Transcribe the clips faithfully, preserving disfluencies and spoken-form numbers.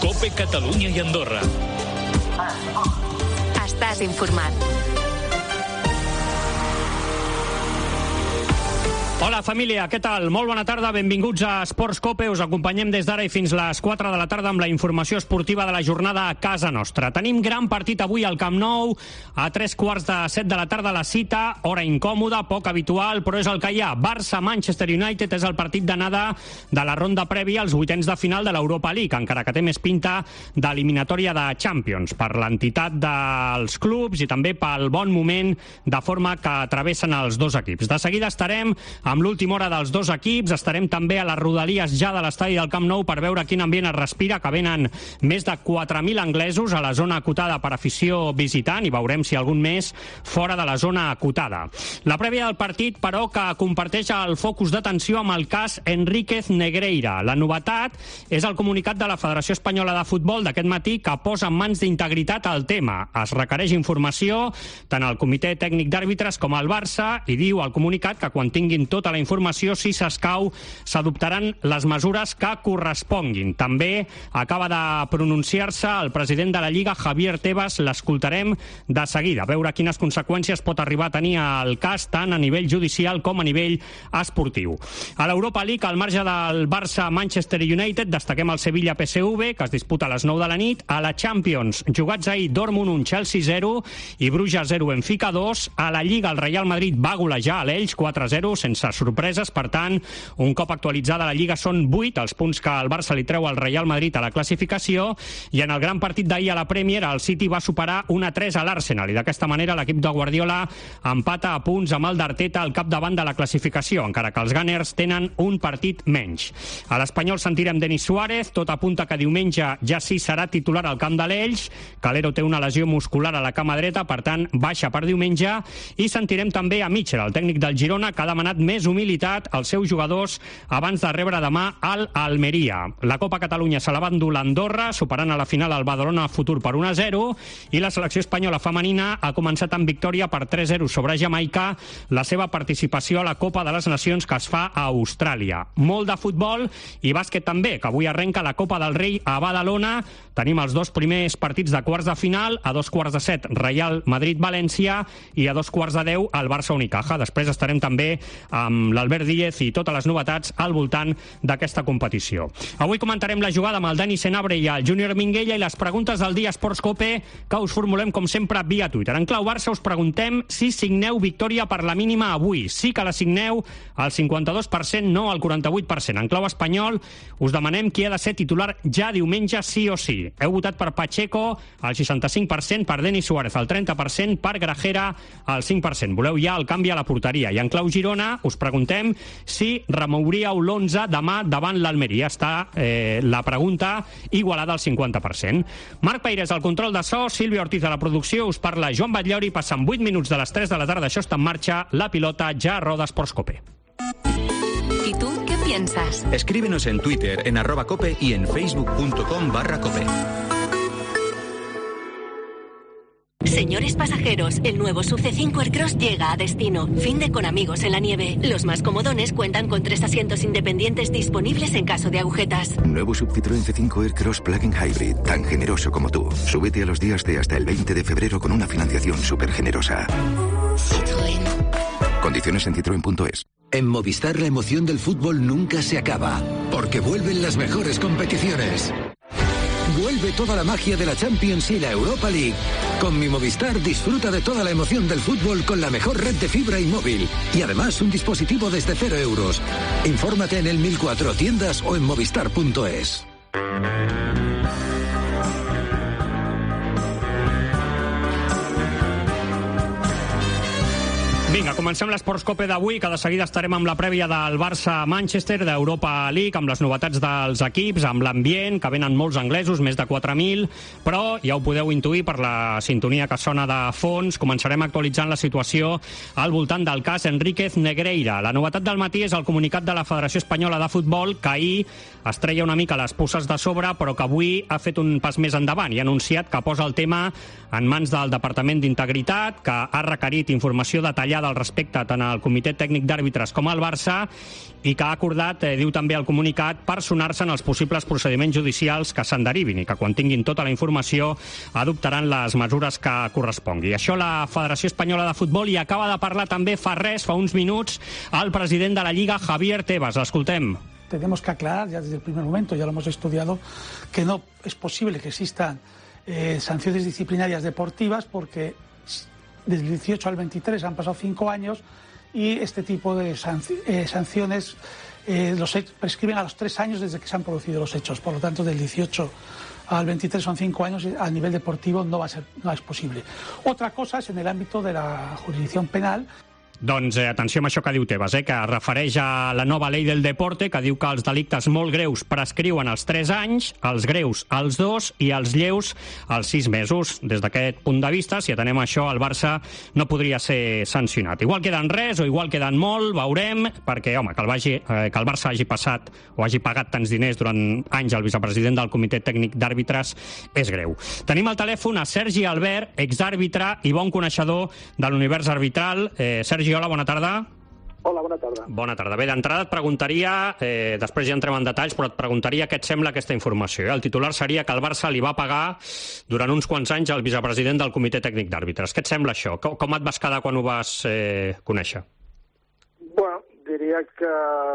COPE Catalunya i Andorra. Estàs informat. Hola família, què tal? Molt bona tarda, benvinguts a Esports COPE. Us acompanyem des d'ara i fins les quatre de la tarda amb la informació esportiva de la jornada a casa nostra. Tenim gran partit avui al Camp Nou, a tres quarts de set de la tarda la cita, hora incòmoda, poc habitual, però és el que hi ha. Barça-Manchester United és el partit d'anada de la ronda prèvia als vuitens de final de l'Europa League, encara que té més pinta d'eliminatòria de Champions, per l'entitat dels clubs i també pel bon moment de forma que travessen els dos equips. De seguida estarem amb l'última hora dels dos equips, estarem també a les rodalies ja de l'estadi del Camp Nou per veure quin ambient es respira, que venen més de quatre mil anglesos a la zona acotada per afició visitant i veurem si algun més fora de la zona acotada. La prèvia del partit, però, que comparteix el focus d'atenció amb el cas Enríquez Negreira. La novetat és el comunicat de la Federació Espanyola de Futbol d'aquest matí que posa en mans d'Integritat el tema. Es requereix informació tant al Comitè Tècnic d'Àrbitres com al Barça i diu al comunicat que quan tinguin tota la informació, si s'escau, s'adoptaran les mesures que corresponguin. També acaba de pronunciar-se el president de la Lliga, Javier Tebas, l'escoltarem de seguida, a veure quines conseqüències pot arribar a tenir el cas tant a nivell judicial com a nivell esportiu. A l'Europa League, al marge del Barça-Manchester United, destaquem el Sevilla P S V, que es disputa a les nou de la nit. A la Champions, jugats ahir, Dortmund un, Chelsea zero i Bruges zero, Benfica dos. A la Lliga, el Real Madrid va golejar a l'Elx quatre zero, sense sorpreses, per tant, un cop actualitzada la Lliga són vuit els punts que el Barça li treu al Real Madrid a la classificació, i en el gran partit d'ahir a la Premier el City va superar un a tres a l'Arsenal i d'aquesta manera l'equip de Guardiola empata a punts amb el d'Arteta al capdavant de la classificació, encara que els Gunners tenen un partit menys. A l'Espanyol sentirem Denis Suárez, tot apunta que diumenge ja sí serà titular al camp de l'Elx. Calero té una lesió muscular a la cama dreta, per tant baixa per diumenge, i sentirem també a Mitchell, el tècnic del Girona, que ha demanat més humilitat als seus jugadors abans de rebre demà al Almeria. La Copa Catalunya se la va endur l'Andorra, superant a la final el Badalona Futur per un a zero, i la selecció espanyola femenina ha començat amb victòria per tres zero sobre Jamaica la seva participació a la Copa de les Nacions que es fa a Austràlia. Molt de futbol i bàsquet també, que avui arrenca la Copa del Rei a Badalona. Tenim els dos primers partits de quarts de final, a dos quarts de set Real Madrid-València i a dos quarts de deu el Barça-Unicaja. Després estarem també amb l'Albert Díez i totes les novetats al voltant d'aquesta competició. Avui comentarem la jugada amb el Dani Senabre i el Júnior Minguella i les preguntes del dia Esports COPE que us formulem com sempre via Twitter. En clau Barça us preguntem si signeu victòria per la mínima avui. Sí que la signeu al cinquanta-dos per cent, no al quaranta-vuit per cent. En clau espanyol us demanem qui ha de ser titular ja diumenge sí o sí. Heu votat per Pacheco al seixanta-cinc per cent, per Denis Suárez al trenta per cent, per Grajera al cinc per cent. Voleu ja el canvi a la porteria. I en clau Girona us preguntem si remouríeu l'onze demà davant l'Almeria. Està eh, la pregunta igualada al cinquanta per cent. Marc Peirés al control de so, Sílvia Ortiz a la producció, us parla Joan Batllori, passen vuit minuts de les tres de la tarda, això està en marxa, la pilota ja roda Esports COPE. ¿Y tú qué piensas? Escríbenos en Twitter, en arroba cope y en facebook.com barra cope. Señores pasajeros, el nuevo Sub C cinco Aircross llega a destino. Fin de con amigos en la nieve. Los más comodones cuentan con tres asientos independientes disponibles en caso de agujetas. Nuevo Sub Citroën C cinco Aircross Plug-in Hybrid, tan generoso como tú. Súbete a los días de hasta el veinte de febrero con una financiación súper generosa. Citroën. Condiciones en citroen punto es. En Movistar la emoción del fútbol nunca se acaba, porque vuelven las mejores competiciones. Vuelve toda la magia de la Champions y la Europa League. Con mi Movistar disfruta de toda la emoción del fútbol con la mejor red de fibra y móvil. Y además un dispositivo desde cero euros. Infórmate en el mil cuatro tiendas o en movistar punto es. Vinga, comencem l'Esports COPE d'avui, que de seguida estarem amb la prèvia del Barça-Manchester, d'Europa League, amb les novetats dels equips, amb l'ambient, que venen molts anglesos, més de quatre mil, però ja ho podeu intuir per la sintonia que sona de fons. Començarem actualitzant la situació al voltant del cas Enríquez Negreira. La novetat del matí és el comunicat de la Federació Espanyola de Futbol, que ahir es treia una mica les puces de sobre, però que avui ha fet un pas més endavant i ha anunciat que posa el tema en mans del Departament d'Integritat, que ha requerit informació detallada demanada al respecte tant al Comitè Tècnic d'Àrbitres com al Barça i que ha acordat, eh, diu també el comunicat, personar-se en els possibles procediments judicials que se'n derivin i que quan tinguin tota la informació adoptaran les mesures que correspongui. Això la Federació Espanyola de Futbol, i acaba de parlar també fa res, fa uns minuts, el president de la Lliga, Javier Tebas. L'escoltem. Tenemos que aclarar ya desde el primer momento, ya lo hemos estudiado, que no es posible que existan eh, sanciones disciplinarias deportivas porque desde el dieciocho al veintitrés han pasado cinco años y este tipo de sanc- eh, sanciones eh, los prescriben a los tres años desde que se han producido los hechos. Por lo tanto, del dieciocho al veintitrés son cinco años y a nivel deportivo no va a ser, no es posible. Otra cosa es en el ámbito de la jurisdicción penal. Doncs eh, atenció amb això que diu Tebas, eh, que es refereix a la nova llei del deporte, que diu que els delictes molt greus prescriuen els tres anys, els greus els dos i els lleus els sis mesos. Des d'aquest punt de vista, si atenem això, el Barça no podria ser sancionat. Igual queden res o igual queden molt, veurem, perquè, home, que el, vagi, eh, que el Barça hagi passat o hagi pagat tants diners durant anys al vicepresident del Comitè Tècnic d'Àrbitres és greu. Tenim al telèfon a Sergi Albert, exàrbitre i bon coneixedor de l'univers arbitral. Eh, Sergi, hola, bona tarda. Hola, bona tarda. Bona tarda. Bé, d'entrada et preguntaria, eh, després ja entrem en detalls, però et preguntaria què et sembla aquesta informació. Eh? El titular seria que el Barça li va pagar durant uns quants anys al vicepresident del Comitè Tècnic d'Àrbitres. Què et sembla això? Com, com et vas quedar quan ho vas eh, conèixer? Bueno, diria que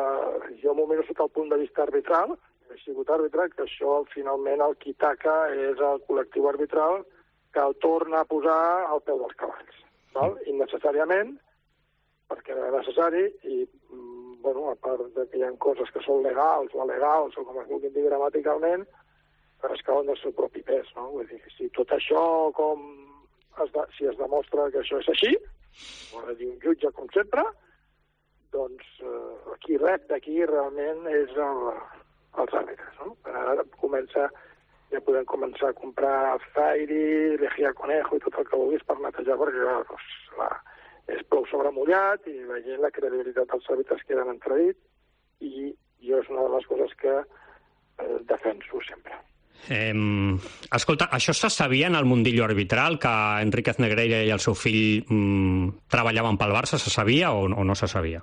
jo m'ho miro sota el punt de vista arbitral. He sigut àrbitre, que això finalment el qui taca és el col·lectiu arbitral que el torna a posar al peu dels cavalls. Val? Innecessàriament, perquè no era necessari, i, bueno, a part de que hi ha coses que són legals o alegals, o com es vulguin dir gramaticalment, però es cauen del seu propi pes, no? Vull dir, si tot això, com es de, si es demostra que això és així, ho ha de dir un jutge, com sempre, doncs eh, qui rep d'aquí realment és el, els àrbitres, no? Ara comença, ja podem començar a comprar Zairi, Lejía Conejo i tot el que vulguis per netejar, perquè clar, doncs, la, és prou sobremullat i la gent, la credibilitat dels àrbitres queda en entredit, i jo és una de les coses que eh, defenso sempre. Eh, escolta, això se sabia en el mundillo arbitral, que Enríquez Negreira i el seu fill mm, treballaven pel Barça? Se sabia o, o no se sabia?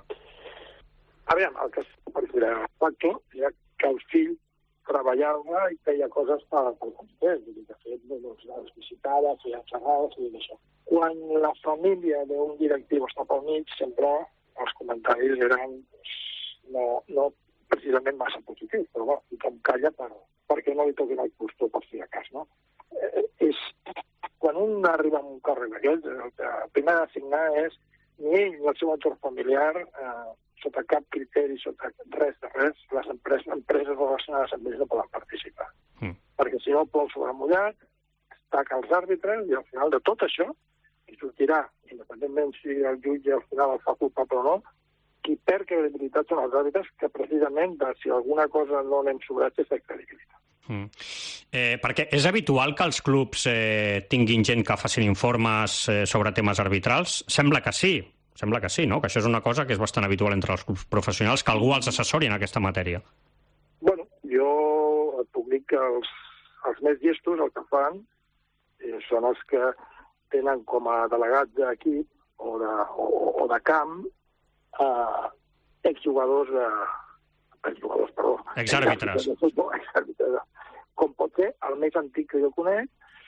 Aviam, el que per dir el factor era que el fill treballava i feia coses pel comitè. De fet, doncs, les visitava, feia xerrades i tot això. Quan la família d'un directiu està pel mig, sempre els comentaris eren no, no precisament massa positius, però bueno, tothom calla per, perquè no li toquin el costó per si de cas, no? Eh, és, quan un arriba a un càrrec d'aquest, el que primer ha de signar és ni ell ni el seu entorn familiar, eh, sota cap criteri, sota res de res, les empreses, empreses relacionades amb ells no poden participar. Mm. Perquè si no plou sobre mullat, taca els àrbitres i al final de tot això, qui sortirà, independentment si el jutge al final el fa culpable o no, qui perd credibilitat són els àrbitres, que precisament de, si alguna cosa no anem sobrats és de credibilitat. Mm. Eh, perquè és habitual que els clubs eh, tinguin gent que facin informes eh, sobre temes arbitrals? Sembla que sí. Sembla que sí, no? Que això és una cosa que és bastant habitual entre els clubs professionals, que algú els assessori en aquesta matèria. Bueno, jo et puc dir que els, els més llestos el que fan eh, són els que tenen com a delegats d'equip o de, o, o de camp eh, exjugadors de... exjugadors, perdó. Exàrbitres. Exàrbitres. Com pot ser, el més antic que jo conec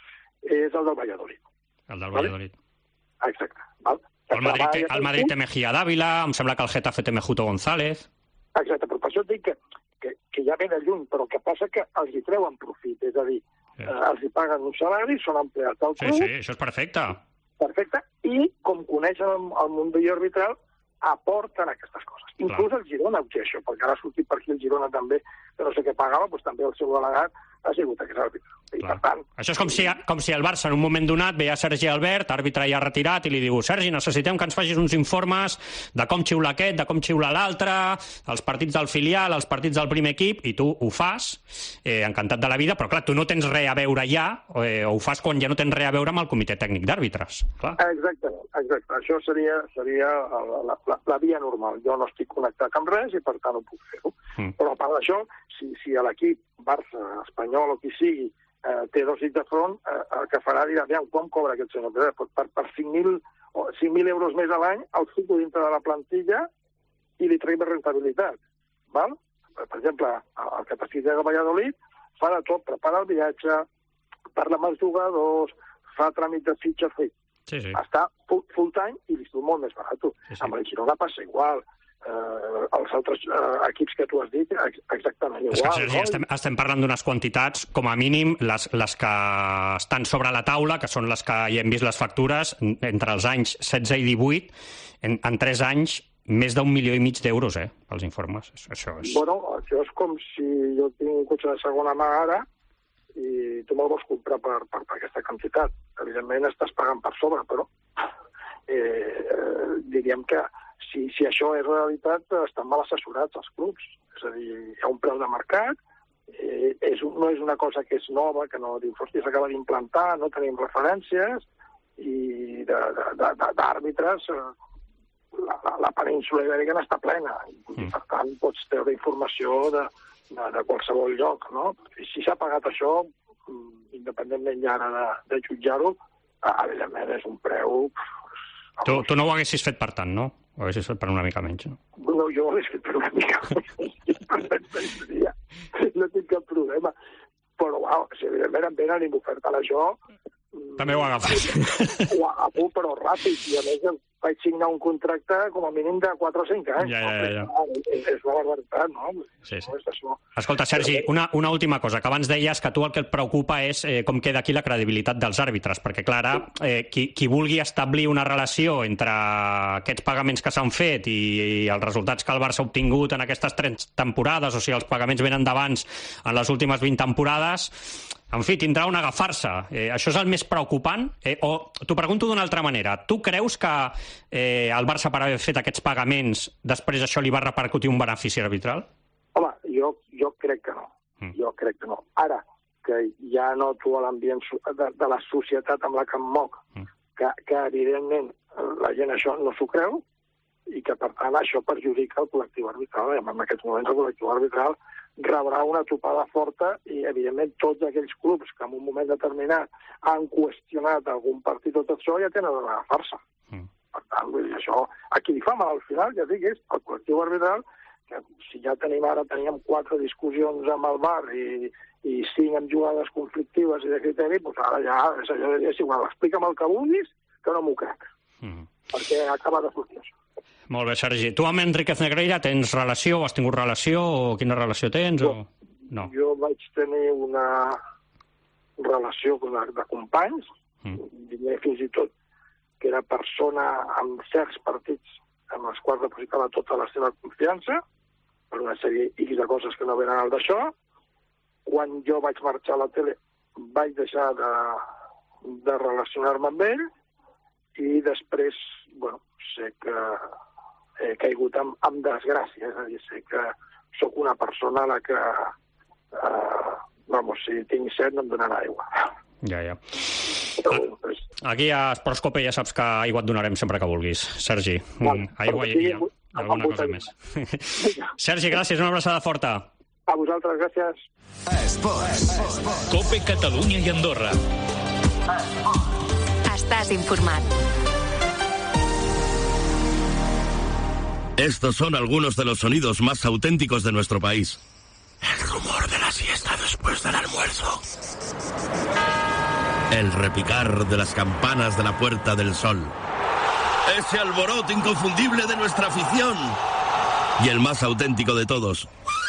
és el del Valladolid. El del Valladolid. Vale? Exacte. Val? El Madrid, té, el Madrid té Mejía Dávila, em sembla que el Getafe té Mejuto González. Exacte, però per això et dic que, que, que ja ve de lluny, però el que passa que els hi treuen profit, és a dir, sí. eh, els hi paguen un salari, són empleats del club. Sí, sí, això és perfecte. Perfecte, i com coneixen el, el mundillo arbitral, aporten aquestes coses. Clar. Inclús el Girona ho té això, perquè ara ha sortit per aquí el Girona també, que no sé què pagava, doncs també el seu delegat ha sigut aquest àrbitre. I per tant, això és com si, com si el Barça en un moment donat veia Sergi Albert, àrbitre ja retirat, i li diu: Sergi, necessitem que ens facis uns informes de com xiula aquest, de com xiula l'altre, els partits del filial, els partits del primer equip, i tu ho fas, eh, encantat de la vida, però clar, tu no tens res a veure ja, eh, o ho fas quan ja no tens res a veure amb el Comitè Tècnic d'Àrbitres. Exacte, exacte. Això seria, seria la, la, la via normal. Jo no estic connectat amb res i per tant ho puc fer-ho. Mm. Però a part d'això, si, si a l'equip Barça, Espanyol o qui sigui, eh, té dos dits de front, eh, el que farà dirà, aviam, quan cobra aquest senyor? Per, per, per cinc mil euros més a l'any el fico dintre de la plantilla i li trec més rentabilitat. Val? Per exemple, el Capacit de Valladolid fa de tot, prepara el viatge, parla amb els jugadors, fa tràmit de fitxa, sí, sí. Està full, full time i li surt molt més barat. Sí, sí. Amb el Girona passa igual. Uh, els altres uh, equips que tu has dit exactament igual. És que, Sergi, no? estem, estem parlant d'unes quantitats, com a mínim, les, les que estan sobre la taula, que són les que hi hem vist les factures, entre els anys setze i divuit, en, en tres anys, més d'un milió i mig d'euros, eh, pels informes. Això és... Bueno, això és com si jo tinc un cotxe de segona mà ara i tu me'l vols comprar per, per, per aquesta quantitat. Evidentment estàs pagant per sobre, però eh, diríem que Si, si això és realitat, estan mal assessorats els clubs. És a dir, hi ha un preu de mercat, eh, és, no és una cosa que és nova, que no dius, hòstia, s'acaba d'implantar, no tenim referències, i d'àrbitres, la, la, la península ibèrica n'està plena. I, per tant, pots treure informació de, de, de qualsevol lloc, no? I si s'ha pagat això, independentment ja ara de, de jutjar-ho, evidentment és un preu... Tu, tu no ho haguessis fet per tant, no? Ho haguessis fet per una mica menys, no? No, jo ho hagués fet per una mica menys. No tinc cap problema. Però, uau, si evidentment em venen i m'oferten això... També ho agafes. Ho agafo, però ràpid. I a més vaig signar un contracte com a mínim de quatre o cinc anys. Ja, ja, ja. És, és una barbaritat, no? Sí, sí. Escolta, Sergi, una, una última cosa, que abans deies que tu el que et preocupa és eh, com queda aquí la credibilitat dels àrbitres, perquè, clar, eh, qui, qui vulgui establir una relació entre aquests pagaments que s'han fet i, i els resultats que el Barça ha obtingut en aquestes tres temporades, o sigui, els pagaments venen d'abans en les últimes vint temporades, en fi, tindrà un agafar-se. Eh, això és el més preocupant? Eh, o t'ho pregunto d'una altra manera. Tu creus que eh, el Barça, per haver fet aquests pagaments, després això li va repercutir un benefici arbitral? Home, jo, jo crec que no. Mm. Jo crec que no. Ara, que ja noto l'ambient de, de la societat amb la que em moc, mm. que, que evidentment la gent això no s'ho creu i que, per tant, això perjudica el col·lectiu arbitral. I en aquests moments el col·lectiu arbitral rebrà una topada forta i, evidentment, tots aquells clubs que en un moment determinat han qüestionat algun partit o tot això ja tenen una farsa. Mm. Per tant, vull dir, això, a qui li fa mal al final, ja dic, és el col·lectiu arbitral, que si ja tenim ara, teníem quatre discussions amb el V A R i, i cinc amb jugades conflictives i de criteri, doncs ara ja és allò de dir, és igual, explica'm el que vulguis, que no m'ho crec. Mm. Perquè acaba de sortir això. Molt bé, Sergi. Tu amb Enríquez Negreira tens relació, o has tingut relació, o quina relació tens? Jo, o... no. jo vaig tenir una relació de, de companys, mm. diria fins i tot que era persona amb certs partits amb els quals depositava tota la seva confiança, per una sèrie X de coses que no venen al d'això. Quan jo vaig marxar a la tele vaig deixar de, de relacionar-me amb ell i després, bueno, sé que he caigut amb, amb desgràcia, és a dir, sé que sóc una persona a la que, eh, vamos, si tinc set no em donen aigua. Ja, ja. Però, doncs... Aquí a Esportscope ja saps que aigua et donarem sempre que vulguis, Sergi. Val, aigua i aquí, alguna cosa més. Sergi, gràcies, una abraçada forta. A vosaltres, gràcies. Esports. Cope Catalunya i Andorra. Estàs informat. Estos son algunos de los sonidos más auténticos de nuestro país. El rumor de la siesta después del almuerzo. El repicar de las campanas de la Puerta del Sol. Ese alboroto inconfundible de nuestra afición. Y el más auténtico de todos.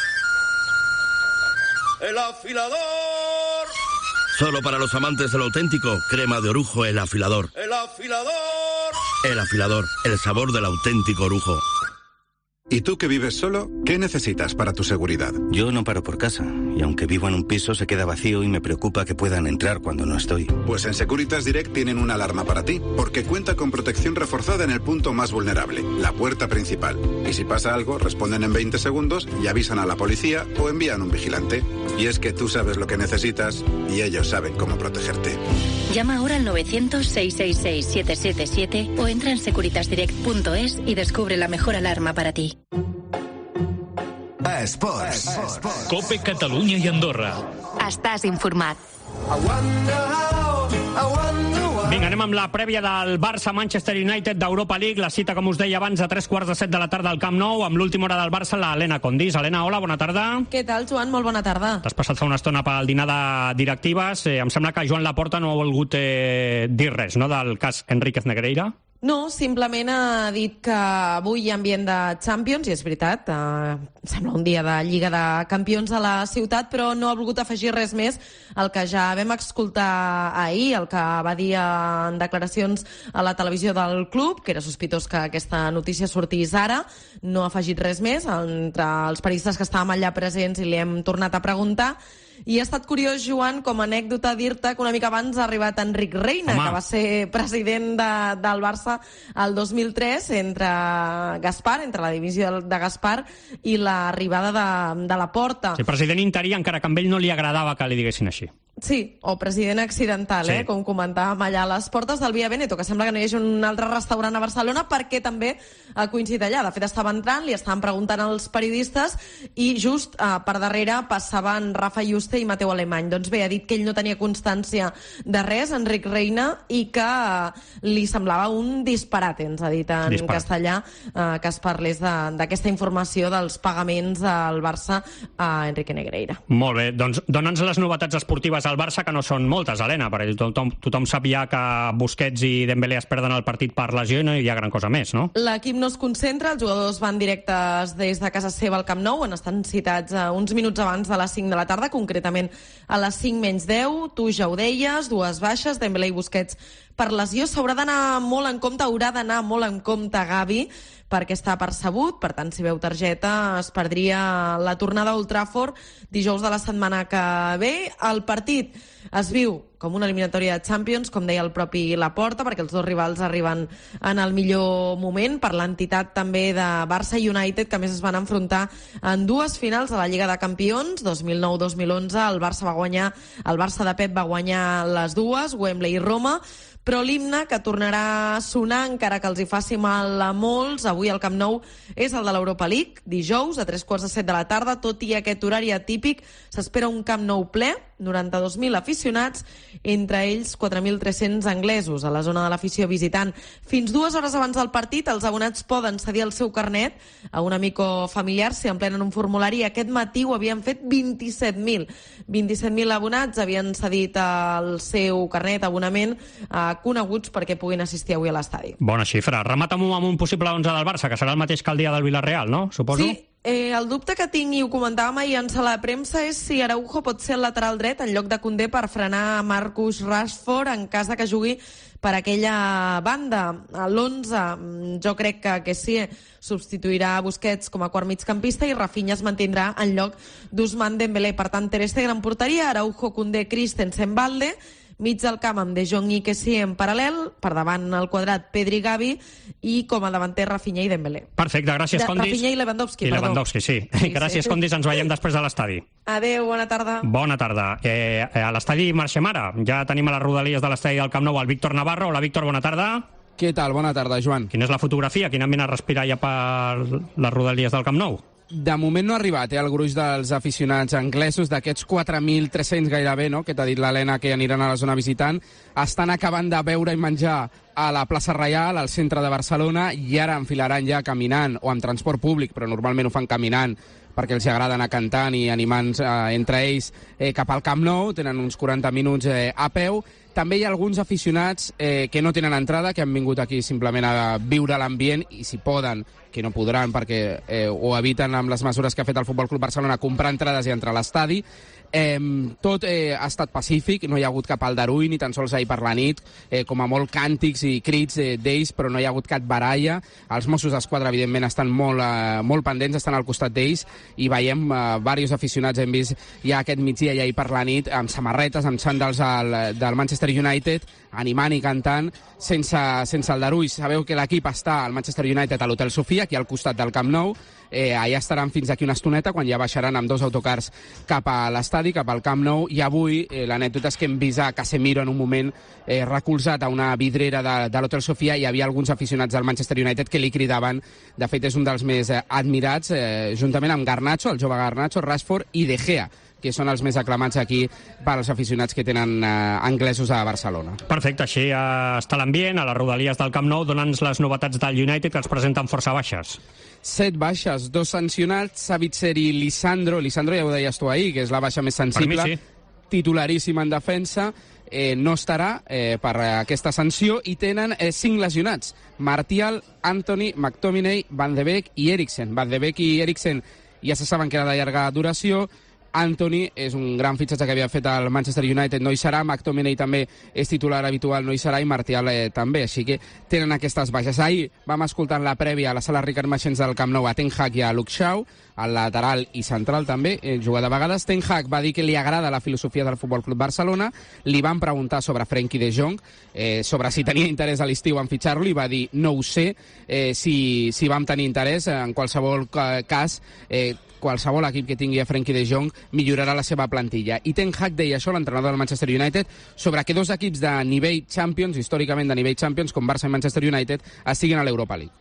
¡El afilador! Solo para los amantes del auténtico, crema de orujo El Afilador. ¡El afilador! El Afilador, el sabor del auténtico orujo. ¿Y tú que vives solo? ¿Qué necesitas para tu seguridad? Yo no paro por casa, y aunque vivo en un piso se queda vacío y me preocupa que puedan entrar cuando no estoy. Pues en Securitas Direct tienen una alarma para ti, porque cuenta con protección reforzada en el punto más vulnerable, la puerta principal. Y si pasa algo, responden en veinte segundos y avisan a la policía o envían un vigilante. Y es que tú sabes lo que necesitas y ellos saben cómo protegerte. Llama ahora al novecientos, seiscientos sesenta y seis, siete siete siete o entra en securitas direct punto es y descubre la mejor alarma para ti. Esports. Cope Catalunya i Andorra. Estàs informat. Vinga, anem amb la prèvia del Barça-Manchester United d'Europa League. La cita, com us deia abans, a tres quarts de set de la tarda al Camp Nou, amb l'última hora del Barça, la Helena Condís. Helena, hola, bona tarda. Què tal, Joan? Molt bona tarda. T'has passat fa una estona pel dinar de directives. Eh, em sembla que Joan Laporta no ha volgut eh, dir res, no?, del cas Enríquez Negreira. No, simplement ha dit que avui hi ha ambient de Champions, i és veritat, eh, sembla un dia de Lliga de Campions a la ciutat, però no ha volgut afegir res més al que ja vam escoltar ahir, el que va dir en declaracions a la televisió del club, que era sospitós que aquesta notícia sortís ara. No ha afegit res més. Entre els periodistes que estàvem allà presents i li hem tornat a preguntar. I ha estat curiós, Joan, com a anècdota, dir-te que una mica abans ha arribat Enric Reina, Home. que va ser president de, del Barça el dos mil tres, entre Gaspar, entre la divisió de Gaspar i l'arribada de, de Laporta. Sí, president interí, encara que a ell no li agradava que li diguessin així. Sí, o president accidental, sí. eh? Com comentàvem allà a les portes del Via Veneto, que sembla que no hi hagi un altre restaurant a Barcelona, perquè també ha coincidit allà. De fet, estava entrant, li estaven preguntant als periodistes i just eh, per darrere passaven Rafa Juste i Mateu Alemany. Doncs bé, ha dit que ell no tenia constància de res, Enric Reina, i que eh, li semblava un disparat, ens ha dit en disparat. castellà, eh, que es parlés d'aquesta informació dels pagaments del Barça a Enrique Negreira. Molt bé, doncs dona'ns les novetats esportives al Barça, que no són moltes, Helena, perquè tothom, tothom sap ja que Busquets i Dembélé es perden el partit per lesió i no hi ha gran cosa més, no? L'equip no es concentra, els jugadors van directes des de casa seva al Camp Nou, on estan citats uh, uns minuts abans de les cinc de la tarda, concretament a les cinc menys deu. Tu ja ho deies, dues baixes, Dembélé i Busquets per lesió. S'haurà d'anar molt en compte, haurà d'anar molt en compte Gavi, perquè està percebut, per tant, si veu targeta, es perdria la tornada a Old Trafford dijous de la setmana que ve. El partit es viu com una eliminatòria de Champions, com deia el propi Laporta, perquè els dos rivals arriben en el millor moment, per l'entitat també de Barça i United, que més es van enfrontar en dues finals a la Lliga de Campions, dos mil nou dos mil onze, el Barça va guanyar, el Barça de Pep va guanyar les dues, Wembley i Roma, però l'himne que tornarà a sonar, encara que els hi faci mal a molts, avui al Camp Nou, és el de l'Europa League, dijous, a tres quarts de set de la tarda. Tot i aquest horari atípic, s'espera un Camp Nou ple, noranta-dos mil aficionats, entre ells quatre mil tres-cents anglesos a la zona de l'afició visitant. Fins dues hores abans del partit, els abonats poden cedir el seu carnet a un amic o familiar si emplenen un formulari. Aquest matí ho havien fet vint-i-set mil. vint-i-set mil abonats havien cedit el seu carnet, abonament, a coneguts perquè puguin assistir avui a l'estadi. Bona xifra. Remata-m'ho amb un possible onze del Barça, que serà el mateix que el dia del Villarreal, no? Suposo? Sí. Eh, el dubte que tinc, i ho comentàvem ahir en sala de premsa, és si Araujo pot ser el lateral dret en lloc de Koundé per frenar Marcus Rashford en cas de que jugui per aquella banda. A l'onze, jo crec que, que sí, substituirà Busquets com a quart migcampista i Rafinha es mantindrà en lloc d'Ousmane Dembélé. Per tant, Ter Stegen en porteria, Araujo, Koundé, Christensen, Balde, mig del camp amb De Jong i Kessie en paral·lel, per davant al quadrat Pedri, Gavi, i com a davanter Rafinha i Dembélé. Perfecte, gràcies, de, Condis. Rafinha i Lewandowski, I perdó. Lewandowski, sí. sí gràcies, sí. Condis, ens veiem després de l'estadi. Adéu, bona tarda. Bona tarda. Eh, a l'estadi marxem ara. Ja tenim a les rodalies de l'estadi del Camp Nou el Víctor Navarro. Hola, Víctor, bona tarda. Què tal? Bona tarda, Joan. Quina és la fotografia? Quin ambient es respira ja per les rodalies del Camp Nou? De moment no ha arribat eh, el gruix dels aficionats anglesos, d'aquests quatre mil tres-cents gairebé, no?, que t'ha dit l'Helena que aniran a la zona visitant, estan acabant de beure i menjar a la plaça Reial, al centre de Barcelona, i ara enfilaran ja caminant o amb transport públic, però normalment ho fan caminant perquè els agrada anar cantant i animant eh, entre ells eh, cap al Camp Nou. Tenen uns quaranta minuts eh, a peu. També hi ha alguns aficionats eh, que no tenen entrada, que han vingut aquí simplement a viure l'ambient i, si poden, que no podran perquè eh, ho eviten amb les mesures que ha fet el Futbol Club Barcelona, comprar entrades i entrar a l'estadi. Eh, tot eh, ha estat pacífic, no hi ha hagut cap aldarull, ni tan sols ahir per la nit, eh, com a molt càntics i crits eh, d'ells, però no hi ha hagut cap baralla. Els Mossos d'Esquadra, evidentment, estan molt, eh, molt pendents, estan al costat d'ells, i veiem eh, diversos aficionats, hem vist ja aquest migdia i ahir per la nit, amb samarretes, amb xandals al, del Manchester United, animant i cantant, sense, sense aldarull. Sabeu que l'equip està al Manchester United a l'Hotel Sofia, aquí al costat del Camp Nou. Eh, allà estaran fins d'aquí una estoneta, quan ja baixaran amb dos autocars cap a l'estadi, cap al Camp Nou, i avui eh, l'anècdota és que hem vist a Casemiro en un moment eh, recolzat a una vidrera de, de l'Hotel Sofia. Hi havia alguns aficionats del Manchester United que li cridaven. De fet, és un dels més eh, admirats, eh, juntament amb Garnacho, el jove Garnacho, Rashford i De Gea, que són els més aclamats aquí per als aficionats que tenen eh, anglesos a Barcelona. Perfecte, així eh, està l'ambient a les rodalies del Camp Nou, donant-nos les novetats del United, que els presenten força baixes. Set baixes, dos sancionats, Savitzer i Lisandro. Lisandro ja ho deies tu ahir, que és la baixa més sensible. Per mi, sí. Titularíssim en defensa. Eh, no estarà eh, per aquesta sanció, i tenen eh, cinc lesionats: Martial, Anthony, McTominay, Van de Beek i Eriksen. Van de Beek i Eriksen ja se saben que era de llarga duració. Anthony és un gran fitxatge que havia fet el Manchester United, no hi serà. McTominay també és titular habitual, no hi serà, i Martial eh, també, així que tenen aquestes baixes. Ahir vam escoltar la prèvia a la sala Ricard Maxens del Camp Nou a Ten Hag i a Luke Shaw, al lateral i central també, eh, juga de vegades. Ten Hag va dir que li agrada la filosofia del Futbol Club Barcelona. Li van preguntar sobre Frenkie de Jong, eh, sobre si tenia interès a l'estiu en fitxar-lo, i va dir no ho sé, eh, si, si vam tenir interès. En qualsevol cas, eh, qualsevol equip que tingui a Frenkie de Jong millorarà la seva plantilla. I Ten Hag deia això, l'entrenador del Manchester United, sobre que dos equips de nivell Champions, històricament de nivell Champions, com Barça i Manchester United, estiguin a l'Europa League.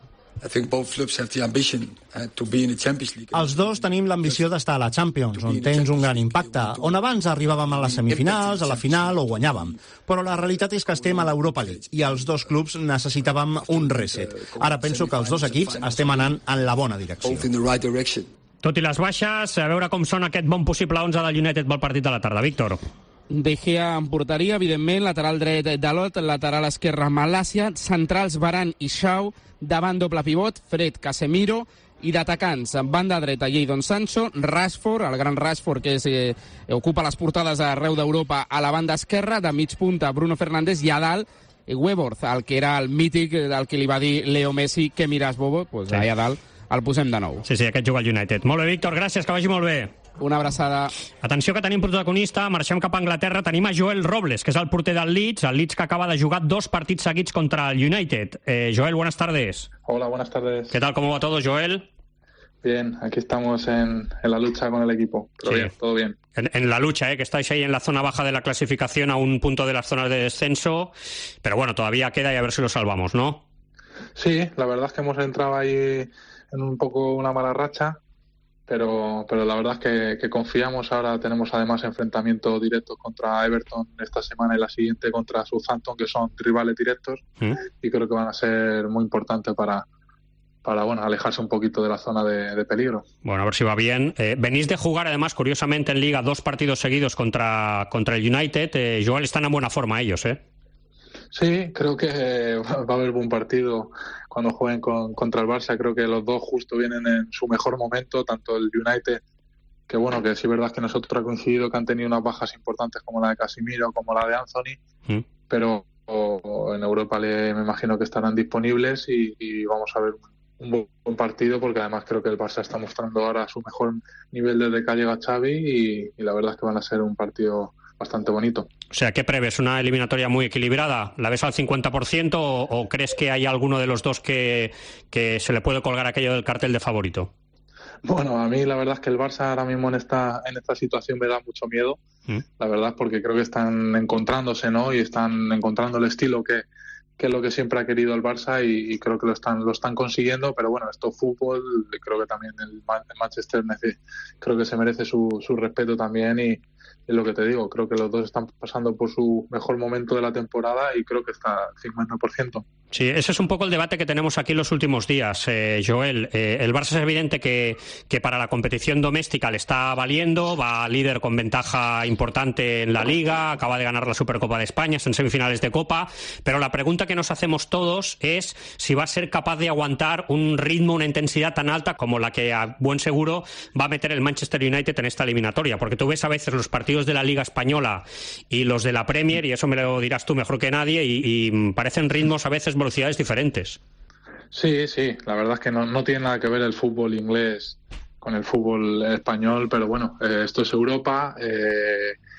Els dos tenim l'ambició d'estar a la Champions, on tens un gran impacte, on abans arribàvem a les semifinals, a la final o guanyàvem. Però la realitat és que estem a l'Europa League i els dos clubs necessitàvem un reset. Ara penso que els dos equips estem anant en la bona direcció. Tot i les baixes, a veure com són aquest bon possible onze del United pel partit de la tarda. Víctor. De Gea en porteria, evidentment, lateral dret Dalot, lateral esquerre Malàcia, centrals Varane i Shaw, davant doble pivot, Fred, Casemiro, i d'atacants, banda dreta Jadon Sancho, Rashford, el gran Rashford que és, eh, ocupa les portades arreu d'Europa, a la banda esquerra, de mig punta Bruno Fernández, i a dalt Weghorst, el que era el mític del que li va dir Leo Messi, que miras bobo, pues sí. Allà a dalt el posem de nou. Sí, sí, aquest juga al United. Molt bé, Víctor, gràcies, que vagi molt bé. Una abraçada. Atenció, que tenim protagonista, marxem cap a Anglaterra, tenim a Joel Robles, que és el porter del Leeds, el Leeds que acaba de jugar dos partits seguits contra el United. Eh, Joel, buenas tardes. Hola, buenas tardes. ¿Qué tal, cómo va todo, Joel? Bien, aquí estamos en, en la lucha con el equipo, pero sí. Bien, todo bien. En, en la lucha, ¿eh? Que estáis ahí en la zona baja de la clasificación, a un punto de las zonas de descenso, pero bueno, todavía queda y a ver si lo salvamos, ¿no? Sí, la verdad es que hemos entrado ahí en un poco una mala racha, pero pero la verdad es que, que confiamos. Ahora tenemos además enfrentamientos directos contra Everton esta semana y la siguiente contra Southampton, que son rivales directos, ¿Mm? Y creo que van a ser muy importantes para para bueno alejarse un poquito de la zona de, de peligro. Bueno, a ver si va bien. Eh, venís de jugar además, curiosamente, en Liga dos partidos seguidos contra, contra el United. Eh, Joel, están en buena forma ellos, ¿eh? Sí, creo que va a haber buen partido cuando jueguen con, contra el Barça. Creo que los dos justo vienen en su mejor momento, tanto el United, que bueno, que sí es verdad que nosotros ha coincidido que han tenido unas bajas importantes como la de Casemiro, como la de Anthony, ¿Mm? Pero o, en Europa le, me imagino que estarán disponibles y, y vamos a ver un buen partido, porque además creo que el Barça está mostrando ahora su mejor nivel desde que llega Xavi y, y la verdad es que van a ser un partido bastante bonito. O sea, ¿qué prevés? ¿Una eliminatoria muy equilibrada? ¿La ves al cincuenta por ciento o, o crees que hay alguno de los dos que, que se le puede colgar aquello del cartel de favorito? Bueno, a mí la verdad es que el Barça ahora mismo en esta en esta situación me da mucho miedo, ¿Mm? La verdad, porque creo que están encontrándose, ¿no? Y están encontrando el estilo que, que es lo que siempre ha querido el Barça y, y creo que lo están lo están consiguiendo, pero bueno, esto es fútbol, creo que también el, el Manchester creo que se merece su, su respeto también y es lo que te digo, creo que los dos están pasando por su mejor momento de la temporada y creo que está al cincuenta por ciento. Sí, ese es un poco el debate que tenemos aquí en los últimos días, eh, Joel. Eh, el Barça es evidente que, que para la competición doméstica le está valiendo, va líder con ventaja importante en la Liga, acaba de ganar la Supercopa de España, está en semifinales de Copa, pero la pregunta que nos hacemos todos es si va a ser capaz de aguantar un ritmo, una intensidad tan alta como la que a buen seguro va a meter el Manchester United en esta eliminatoria, porque tú ves a veces los partidos de la Liga Española y los de la Premier, y eso me lo dirás tú mejor que nadie, y, y parecen ritmos a veces velocidades diferentes. Sí, sí, la verdad es que no, no tiene nada que ver el fútbol inglés con el fútbol español, pero bueno, eh, esto es Europa, eh,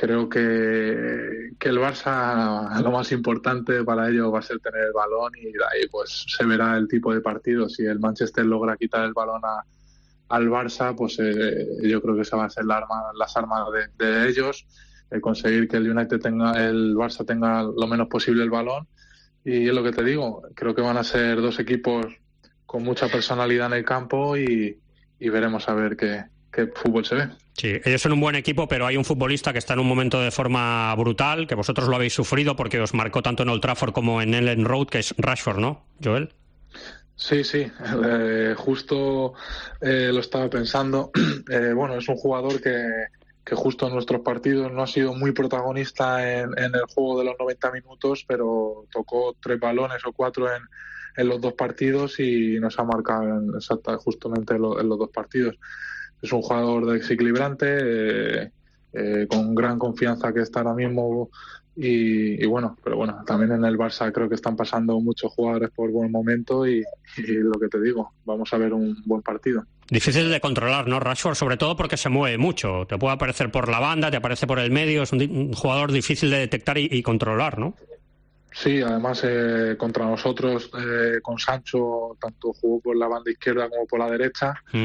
creo que, que el Barça, lo más importante para ello va a ser tener el balón, y de ahí pues se verá el tipo de partido. Si el Manchester logra quitar el balón a, al Barça, pues eh, yo creo que esa va a ser la arma, las armas de, de ellos, el conseguir que el United tenga, el Barça tenga lo menos posible el balón. Y es lo que te digo, creo que van a ser dos equipos con mucha personalidad en el campo, y, y veremos a ver qué, qué fútbol se ve. Sí, ellos son un buen equipo, pero hay un futbolista que está en un momento de forma brutal, que vosotros lo habéis sufrido porque os marcó tanto en Old Trafford como en Ellen Road, que es Rashford, ¿no, Joel? Sí, sí, eh, justo eh, lo estaba pensando. Eh, bueno, es un jugador que, que justo en nuestros partidos no ha sido muy protagonista en, en el juego de los noventa minutos, pero tocó tres balones o cuatro en, en los dos partidos y nos ha marcado en, exacta, justamente en, lo, en los dos partidos. Es un jugador desequilibrante, eh, eh, con gran confianza que está ahora mismo, y, y bueno, pero bueno, también en el Barça creo que están pasando muchos jugadores por buen momento, y, y lo que te digo, vamos a ver un buen partido. Difícil de controlar, ¿no, Rashford? Sobre todo porque se mueve mucho. Te puede aparecer por la banda, te aparece por el medio, es un, un jugador difícil de detectar y, y controlar, ¿no? Sí, además eh, contra nosotros, eh, con Sancho, tanto jugó por la banda izquierda como por la derecha. Mm.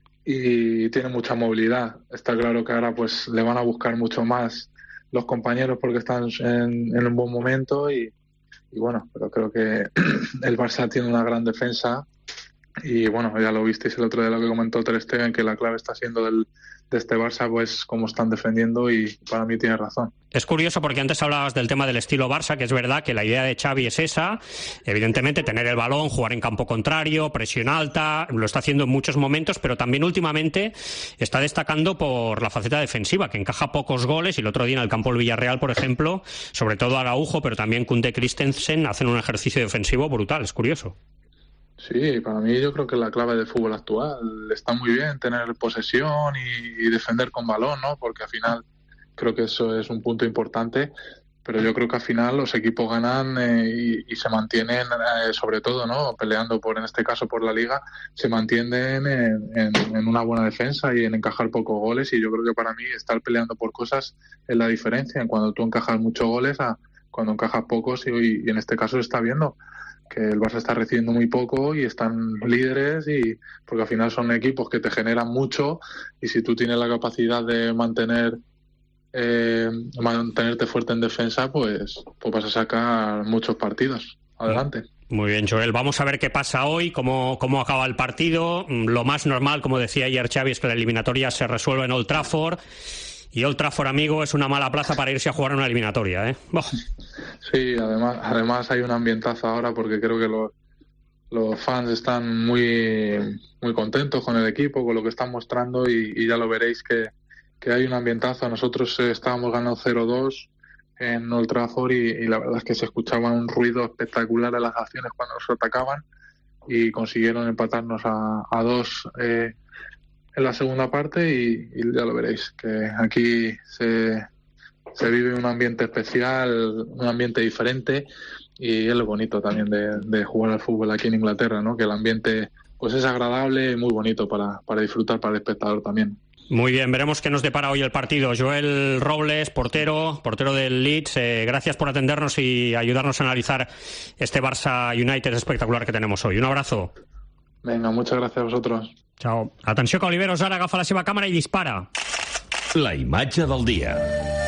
Y tiene mucha movilidad. Está claro que ahora pues le van a buscar mucho más los compañeros porque están en, en un buen momento, y, y bueno, pero creo que el Barça tiene una gran defensa, y bueno, ya lo visteis el otro día lo que comentó Ter Stegen, que la clave está siendo del, de este Barça pues cómo están defendiendo, y para mí tiene razón. Es curioso porque antes hablabas del tema del estilo Barça, que es verdad que la idea de Xavi es esa, evidentemente tener el balón, jugar en campo contrario, presión alta, lo está haciendo en muchos momentos, pero también últimamente está destacando por la faceta defensiva, que encaja pocos goles, y el otro día en el campo del Villarreal, por ejemplo, sobre todo Araujo, pero también Koundé, Christensen, hacen un ejercicio defensivo brutal, es curioso. Sí, para mí yo creo que la clave del fútbol actual está muy bien tener posesión y, y defender con balón, ¿no? Porque al final creo que eso es un punto importante, pero yo creo que al final los equipos ganan eh, y, y se mantienen, eh, sobre todo, ¿no? Peleando por, en este caso, por la Liga, se mantienen en, en, en una buena defensa y en encajar pocos goles, y yo creo que para mí estar peleando por cosas es la diferencia en cuando tú encajas muchos goles a cuando encajas pocos, y, y en este caso se está viendo que el Barça está recibiendo muy poco y están líderes, y porque al final son equipos que te generan mucho, y si tú tienes la capacidad de mantener eh, mantenerte fuerte en defensa, pues, pues vas a sacar muchos partidos adelante. Muy bien, Joel. Vamos a ver qué pasa hoy, cómo, cómo acaba el partido. Lo más normal, como decía ayer Xavi, es que la eliminatoria se resuelva en Old Trafford. Y Old Trafford, amigo, es una mala plaza para irse a jugar una eliminatoria, ¿eh? Oh. Sí, además, además hay un ambientazo ahora, porque creo que los, los fans están muy, muy contentos con el equipo, con lo que están mostrando, y, y ya lo veréis que, que hay un ambientazo. Nosotros eh, estábamos ganando cero dos en Old Trafford, y, y la verdad es que se escuchaba un ruido espectacular en las acciones cuando nos atacaban, y consiguieron empatarnos a, a dos eh, en la segunda parte, y, y ya lo veréis, que aquí se, se vive un ambiente especial, un ambiente diferente, y es lo bonito también de, de jugar al fútbol aquí en Inglaterra, ¿no? Que el ambiente pues es agradable y muy bonito para, para disfrutar para el espectador también. Muy bien, veremos qué nos depara hoy el partido. Joel Robles, portero, portero del Leeds, eh, gracias por atendernos y ayudarnos a analizar este Barça United espectacular que tenemos hoy. Un abrazo. Venga, muchas gracias a vosotros. Chao. Atenció, que Oliveros ara agafa la seva càmera i dispara. La imatge del dia.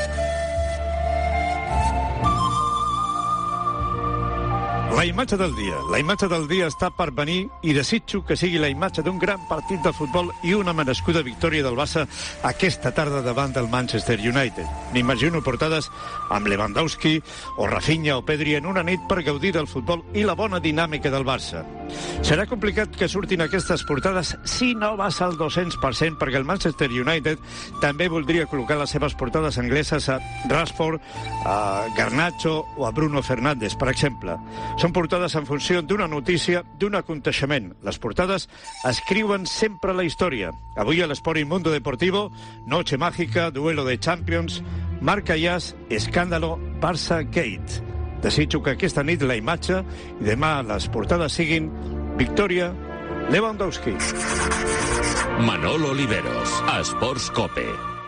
La imatge del dia. La imatge del dia està per venir, i desitjo que sigui la imatge d'un gran partit de futbol i una merescuda victòria del Barça aquesta tarda davant del Manchester United. M'imagino portades amb Lewandowski o Rafinha o Pedri en una nit per gaudir del futbol i la bona dinàmica del Barça. Serà complicat que surtin aquestes portades si no vas al dos-cents per cent, perquè el Manchester United també voldria col·locar les seves portades angleses a Rashford, a Garnacho o a Bruno Fernández, per exemple. Són portades en funció d'una notícia, d'un aconteixement. Les portades escriuen sempre la història. Avui a l'Sport y Mundo Deportivo, Noche Mágica, Duelo de Champions, Marca Jazz, Escàndalo, Barça Gate. Desitjo que aquesta nit la imatge i demà les portades siguin victòria, Lewandowski. Manolo Oliveros, a Esports Cope.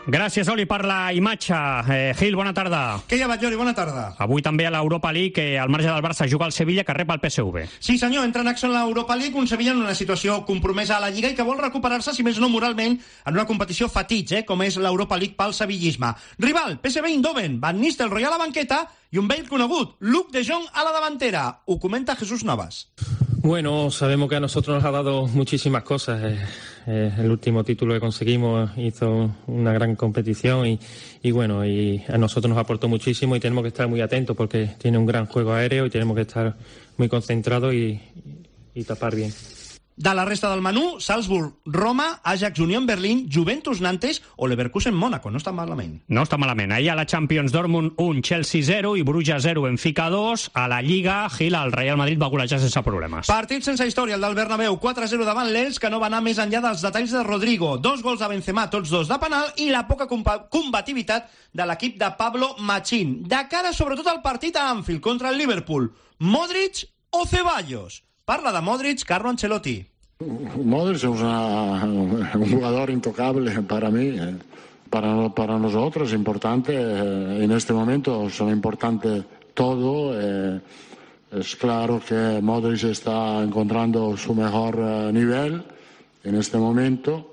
Gràcies, Oli, per la imatge. Eh, Gil, bona tarda. Què hi ha, Batllori? Bona tarda. Avui també a l'Europa League, que al marge del Barça juga el Sevilla, que rep el P S V. Sí, senyor, entra en acció en l'Europa League, un Sevilla en una situació compromesa a la Lliga i que vol recuperar-se, si més no moralment, en una competició fetitx, eh, com és l'Europa League pel sevillisme. Rival, P S V Eindhoven, Van Nistelrooy a la banqueta i un vell conegut, Luc de Jong a la davantera. Ho comenta Jesús Navas. Bueno, sabemos que a nosotros nos ha dado muchísimas cosas. Eh, eh, el último título que conseguimos hizo una gran competición y, y bueno, y a nosotros nos aportó muchísimo y tenemos que estar muy atentos porque tiene un gran juego aéreo y tenemos que estar muy concentrados y, y tapar bien. De la resta del menú, Salzburg, Roma, Ajax, Unión Berlín, Juventus, Nantes o Leverkusen, Mónaco. No està malament. No està malament. Ahir a la Champions, Dortmund un, Chelsea zero i Bruges zero, Benfica dos. A la Lliga, Gil, el Real Madrid va golejar sense problemes. Partit sense història, el del Bernabéu, quatre a zero davant l'Elx, que no va anar més enllà dels detalls de Rodrigo. Dos gols de Benzema, tots dos de penal, i la poca combativitat de l'equip de Pablo Machín. De cara, sobretot, al partit a Anfield contra el Liverpool. Modric o Ceballos? Parla de Modric, Carlo Ancelotti. Modric es una, un jugador intocable para mí, eh. para, para nosotros es importante, eh, en este momento son importantes todo. Eh, es claro que Modric está encontrando su mejor eh, nivel en este momento.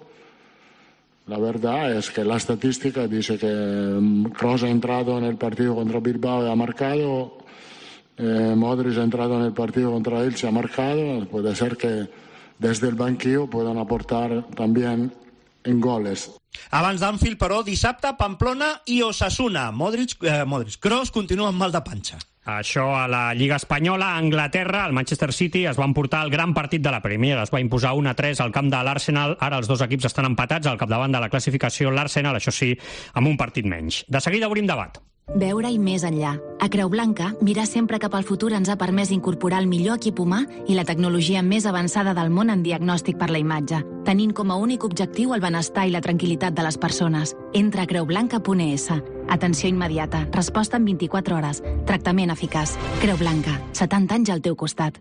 La verdad es que la estadística dice que Kroos ha entrado en el partido contra Bilbao y ha marcado, eh, Modric ha entrado en el partido contra Elche y ha marcado. Puede ser que desde el banquillo puedan aportar también en goles. Abans d'Anfield, però, dissabte, Pamplona i Osasuna. Modric, eh, Modric. Kroos continua amb mal de panxa. Això a la Lliga Espanyola, a Anglaterra, el Manchester City es va emportar el gran partit de la Premier. Es va imposar un a tres al camp de l'Arsenal. Ara els dos equips estan empatats al capdavant de la classificació. L'Arsenal, això sí, amb un partit menys. De seguida obrim debat. Veure-hi més enllà. A Creu Blanca, mirar sempre cap al futur ens ha permès incorporar el millor equip humà i la tecnologia més avançada del món en diagnòstic per la imatge, tenint com a únic objectiu el benestar i la tranquil·litat de les persones. Entra a creu blanca punt es. Atenció immediata, resposta en vint-i-quatre hores, tractament eficaç. Creu Blanca, setanta anys al teu costat.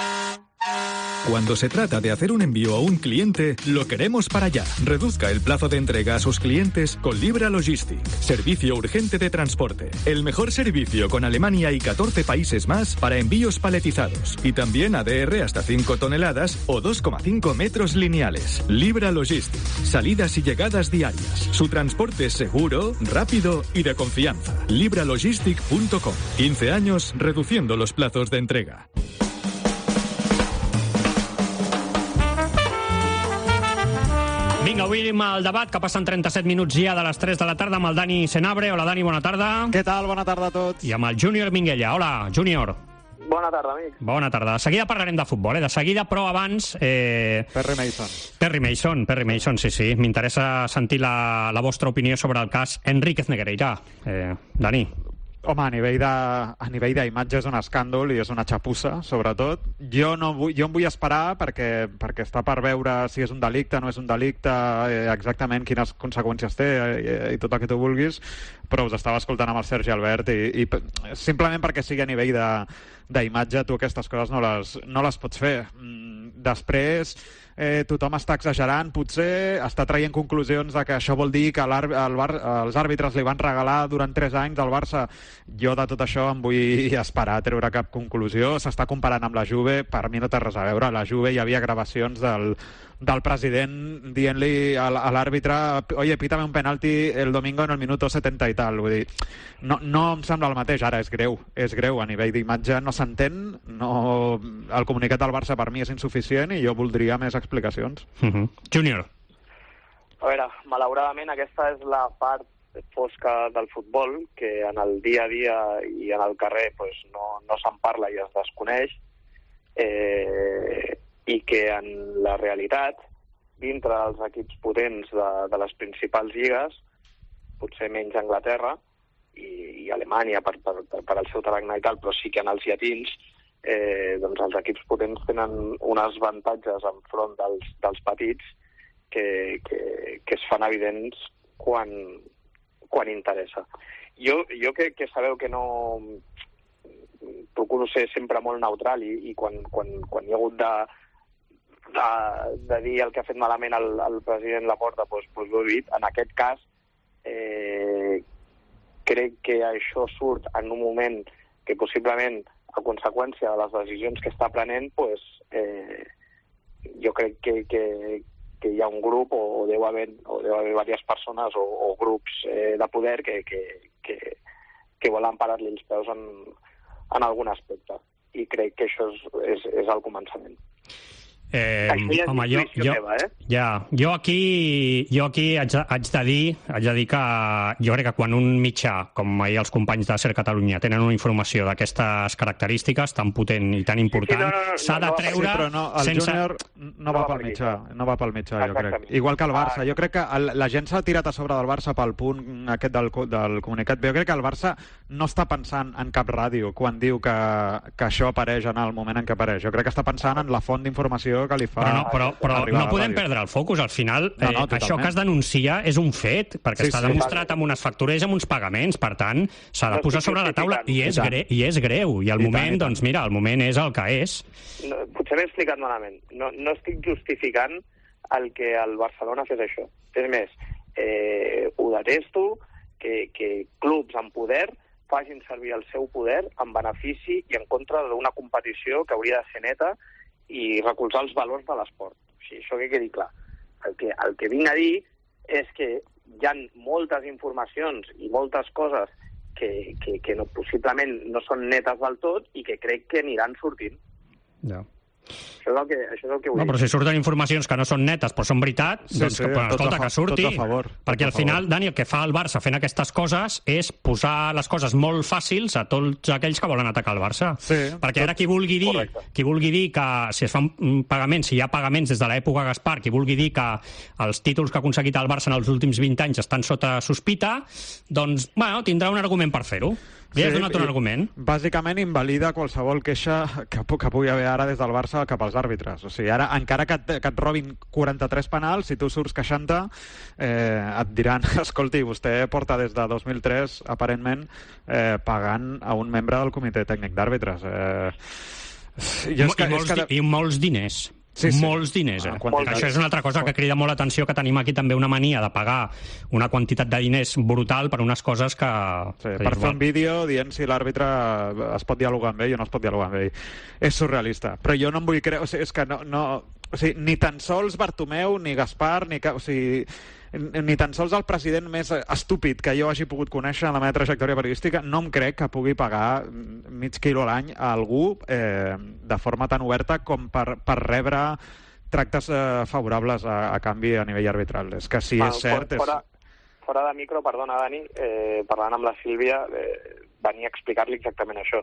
Cuando se trata de hacer un envío a un cliente, lo queremos para allá. Reduzca el plazo de entrega a sus clientes con Libra Logistic. Servicio urgente de transporte. El mejor servicio con Alemania y catorce países más para envíos paletizados. Y también A D R hasta cinco toneladas o dos coma cinco metros lineales. Libra Logistic. Salidas y llegadas diarias. Su transporte es seguro, rápido y de confianza. libra logistic punto com. quince años reduciendo los plazos de entrega. Vinga, obrim el debat, que passen trenta-set minuts ja de les tres de la tarda amb el Dani Senabre. Hola, Dani, bona tarda. Què tal? Bona tarda a tots. I amb el Júnior Minguella. Hola, Júnior. Bona tarda, amic. Bona tarda. De seguida parlarem de futbol, eh? De seguida, però abans... Eh... Perry Mason. Perry Mason, Perry Mason, sí, sí. M'interessa sentir la, la vostra opinió sobre el cas Enríquez Negreira. Eh, Dani. Home, a nivell de, a nivell d'imatge és un escàndol i és una xapussa, sobretot. Jo, no vull, jo em vull esperar perquè, perquè està per veure si és un delicte, no és un delicte, eh, exactament quines conseqüències té eh, i tot el que tu vulguis, però us estava escoltant amb el Sergi Albert i, i simplement perquè sigui a nivell de, d'imatge, tu aquestes coses no les, no les pots fer. Després... Eh, tothom està exagerant, potser està traient conclusions de que això vol dir que el Bar els àrbitres li van regalar durant tres anys al Barça. Jo de tot això em vull esperar a treure cap conclusió. S'està comparant amb la Juve, per mi no té res a veure. A la Juve hi havia gravacions del, del president dient-li a l'àrbitre oye, pítame un penalti el domingo en el minuto setenta i tal. Vull dir, no, no em sembla el mateix. Ara és greu, és greu. A nivell d'imatge no s'entén, no... el comunicat del Barça per mi és insuficient i jo voldria més explicacions. Uh-huh. Júnior. A veure, malauradament aquesta és la part fosca del futbol, que en el dia a dia i en el carrer pues, no, no se'n parla i es desconeix, eh, i que en la realitat, dintre dels equips potents de, de les principals lligues, potser menys Anglaterra i, i Alemanya per, per, per el seu tarannà i tal, però sí que en els llatins, eh, doncs els equips potents tenen uns avantatges enfront dels, dels petits que, que, que es fan evidents quan, quan interessa. Jo, jo que, que sabeu que no... procuro ser sempre molt neutral i, i quan, quan, quan hi ha hagut de, de, de dir el que ha fet malament el, el president Laporta, doncs, doncs ho he dit. En aquest cas, crec que això surt en un moment que possiblement, a conseqüència de les decisions que està prenent, pues, eh, jo crec que, que, que hi ha un grup o deu haver, o deu haver diverses persones o, o grups eh, de poder que, que, que, que volen parar-li els peus en, en algun aspecte. I crec que això és, és, és el començament. Eh, home, jo, jo, meva, eh? ja, jo aquí, jo aquí haig, de, haig, de dir, haig de dir que jo crec que quan un mitjà, com ahir els companys de Ser Catalunya, tenen una informació d'aquestes característiques tan potent i tan important, sí, no, no, no, s'ha de treure... Sí, però no, el sense... júnior no, no va pel mitjà, no va pel mitjà, jo crec. Igual que el Barça. Jo crec que el, la gent s'ha tirat a sobre del Barça pel punt aquest del, del comunicat, però jo crec que el Barça no està pensant en cap ràdio quan diu que, que això apareix en el moment en què apareix. Jo crec que està pensant en la font d'informació que li fa... Però no, però, però no podem perdre el focus. Al final, no, no, eh, això que es denuncia és un fet, perquè sí, està sí, demostrat sí. amb unes factures i amb uns pagaments. Per tant, s'ha de posar sobre la taula i és, gre i és greu. I el I moment, tant, doncs mira, el moment és el que és. No, potser m'he explicat malament. No, no estic justificant el que el Barcelona fes això. És més, eh, ho detesto, que, que clubs amb poder facin servir el seu poder en benefici i en contra d'una competició que hauria de ser neta i recolzar els valors de l'esport. O sigui, això que quedi clar. El que, el que vinc a dir és que hi ha moltes informacions i moltes coses que, que, que no, possiblement no són netes del tot i que crec que aniran sortint. Ja. Això és el que, això és el que vull no, dir. però si surten informacions que no són netes però són veritat, sí, doncs sí, que, però, escolta, que surti. Favor, perquè al final, Dani, el que fa el Barça fent aquestes coses és posar les coses molt fàcils a tots aquells que volen atacar el Barça. Sí, perquè ara qui vulgui dir Correcte. qui vulgui dir que si es fan pagaments, si hi ha pagaments des de l'època Gaspar, qui vulgui dir que els títols que ha aconseguit el Barça en els últims vint anys estan sota sospita, doncs, bueno, tindrà un argument per fer-ho. Li has donat un argument. Bàsicament invalida qualsevol queixa que, que pugui haver ara des del Barça cap als àrbitres. O sigui, ara, encara que et, que et robin quaranta-tres penals, si tu surts queixant-te, eh, et diran, escolti, vostè porta des de dos mil tres, aparentment, eh, pagant a un membre del comitè tècnic d'àrbitres. Eh, I, és que, I, molts, és que... I molts diners. Sí, sí. Molts diners, eh? Ah, això és una altra cosa que crida molt l'atenció, que tenim aquí també una mania de pagar una quantitat de diners brutal per unes coses que... Sí, per fer un vídeo dient si l'àrbitre es pot dialogar amb ell o no es pot dialogar amb ell. És surrealista. Però jo no em vull creure... O sigui, és que no... no o sigui, ni tan sols Bartomeu, ni Gaspar, ni... O sigui, ni tan sols el president més estúpid que jo hagi pogut conèixer en la meva trajectòria periodística no em crec que pugui pagar mig quilo a l'any a algú eh, de forma tan oberta com per, per rebre tractes eh, favorables a, a canvi a nivell arbitral. És que si ah, és cert... Fora, fora de micro, perdona, Dani, eh, parlant amb la Sílvia, eh, venia a explicar-li exactament això.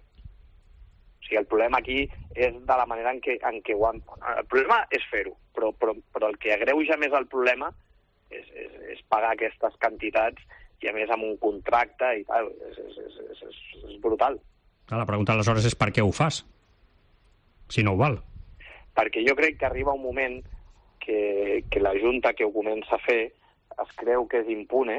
O sigui, el problema aquí és de la manera en què, en què ho han... El problema és fer-ho, però, però, però el que agreuja més el problema És, és, és pagar aquestes quantitats i a més amb un contracte i tal, és, és, és, és, és, és brutal. La pregunta aleshores és per què ho fas, si no ho val. Perquè jo crec que arriba un moment que, que la Junta que ho comença a fer es creu que és impune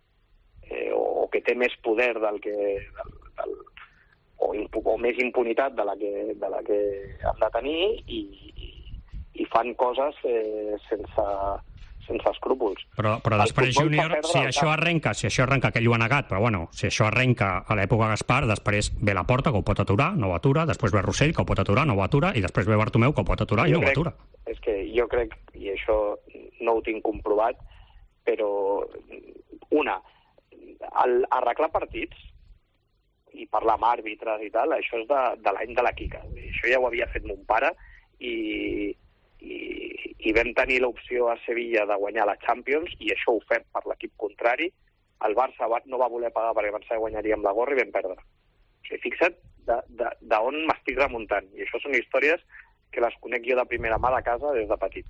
eh, o, o que té més poder del que... Del, del, o, impu, o més impunitat de la que, de la que han de tenir i, i, i fan coses eh, sense... sense escrúpols. Però, però després, Júnior, si això arrenca, si això arrenca, que ell ho ha negat, però bueno, si això arrenca a l'època Gaspar, després ve la Porta, que ho pot aturar, no ho atura, després ve Rossell, que ho pot aturar, no ho atura, i després ve Bartomeu, que ho pot aturar i no ho atura. És que jo crec, i això no ho tinc comprovat, però una, el, arreglar partits i parlar amb àrbitres i tal, això és de, de l'any de la Quica. Això ja ho havia fet mon pare i I, i vam tenir l'opció a Sevilla de guanyar la Champions i això ho fem per l'equip contrari. El Barça no va voler pagar perquè pensava que guanyaria amb la gorra i vam perdre. O sigui, fixa't d'on m'estic remuntant. I això són històries que les conec jo de primera mà de casa des de petit.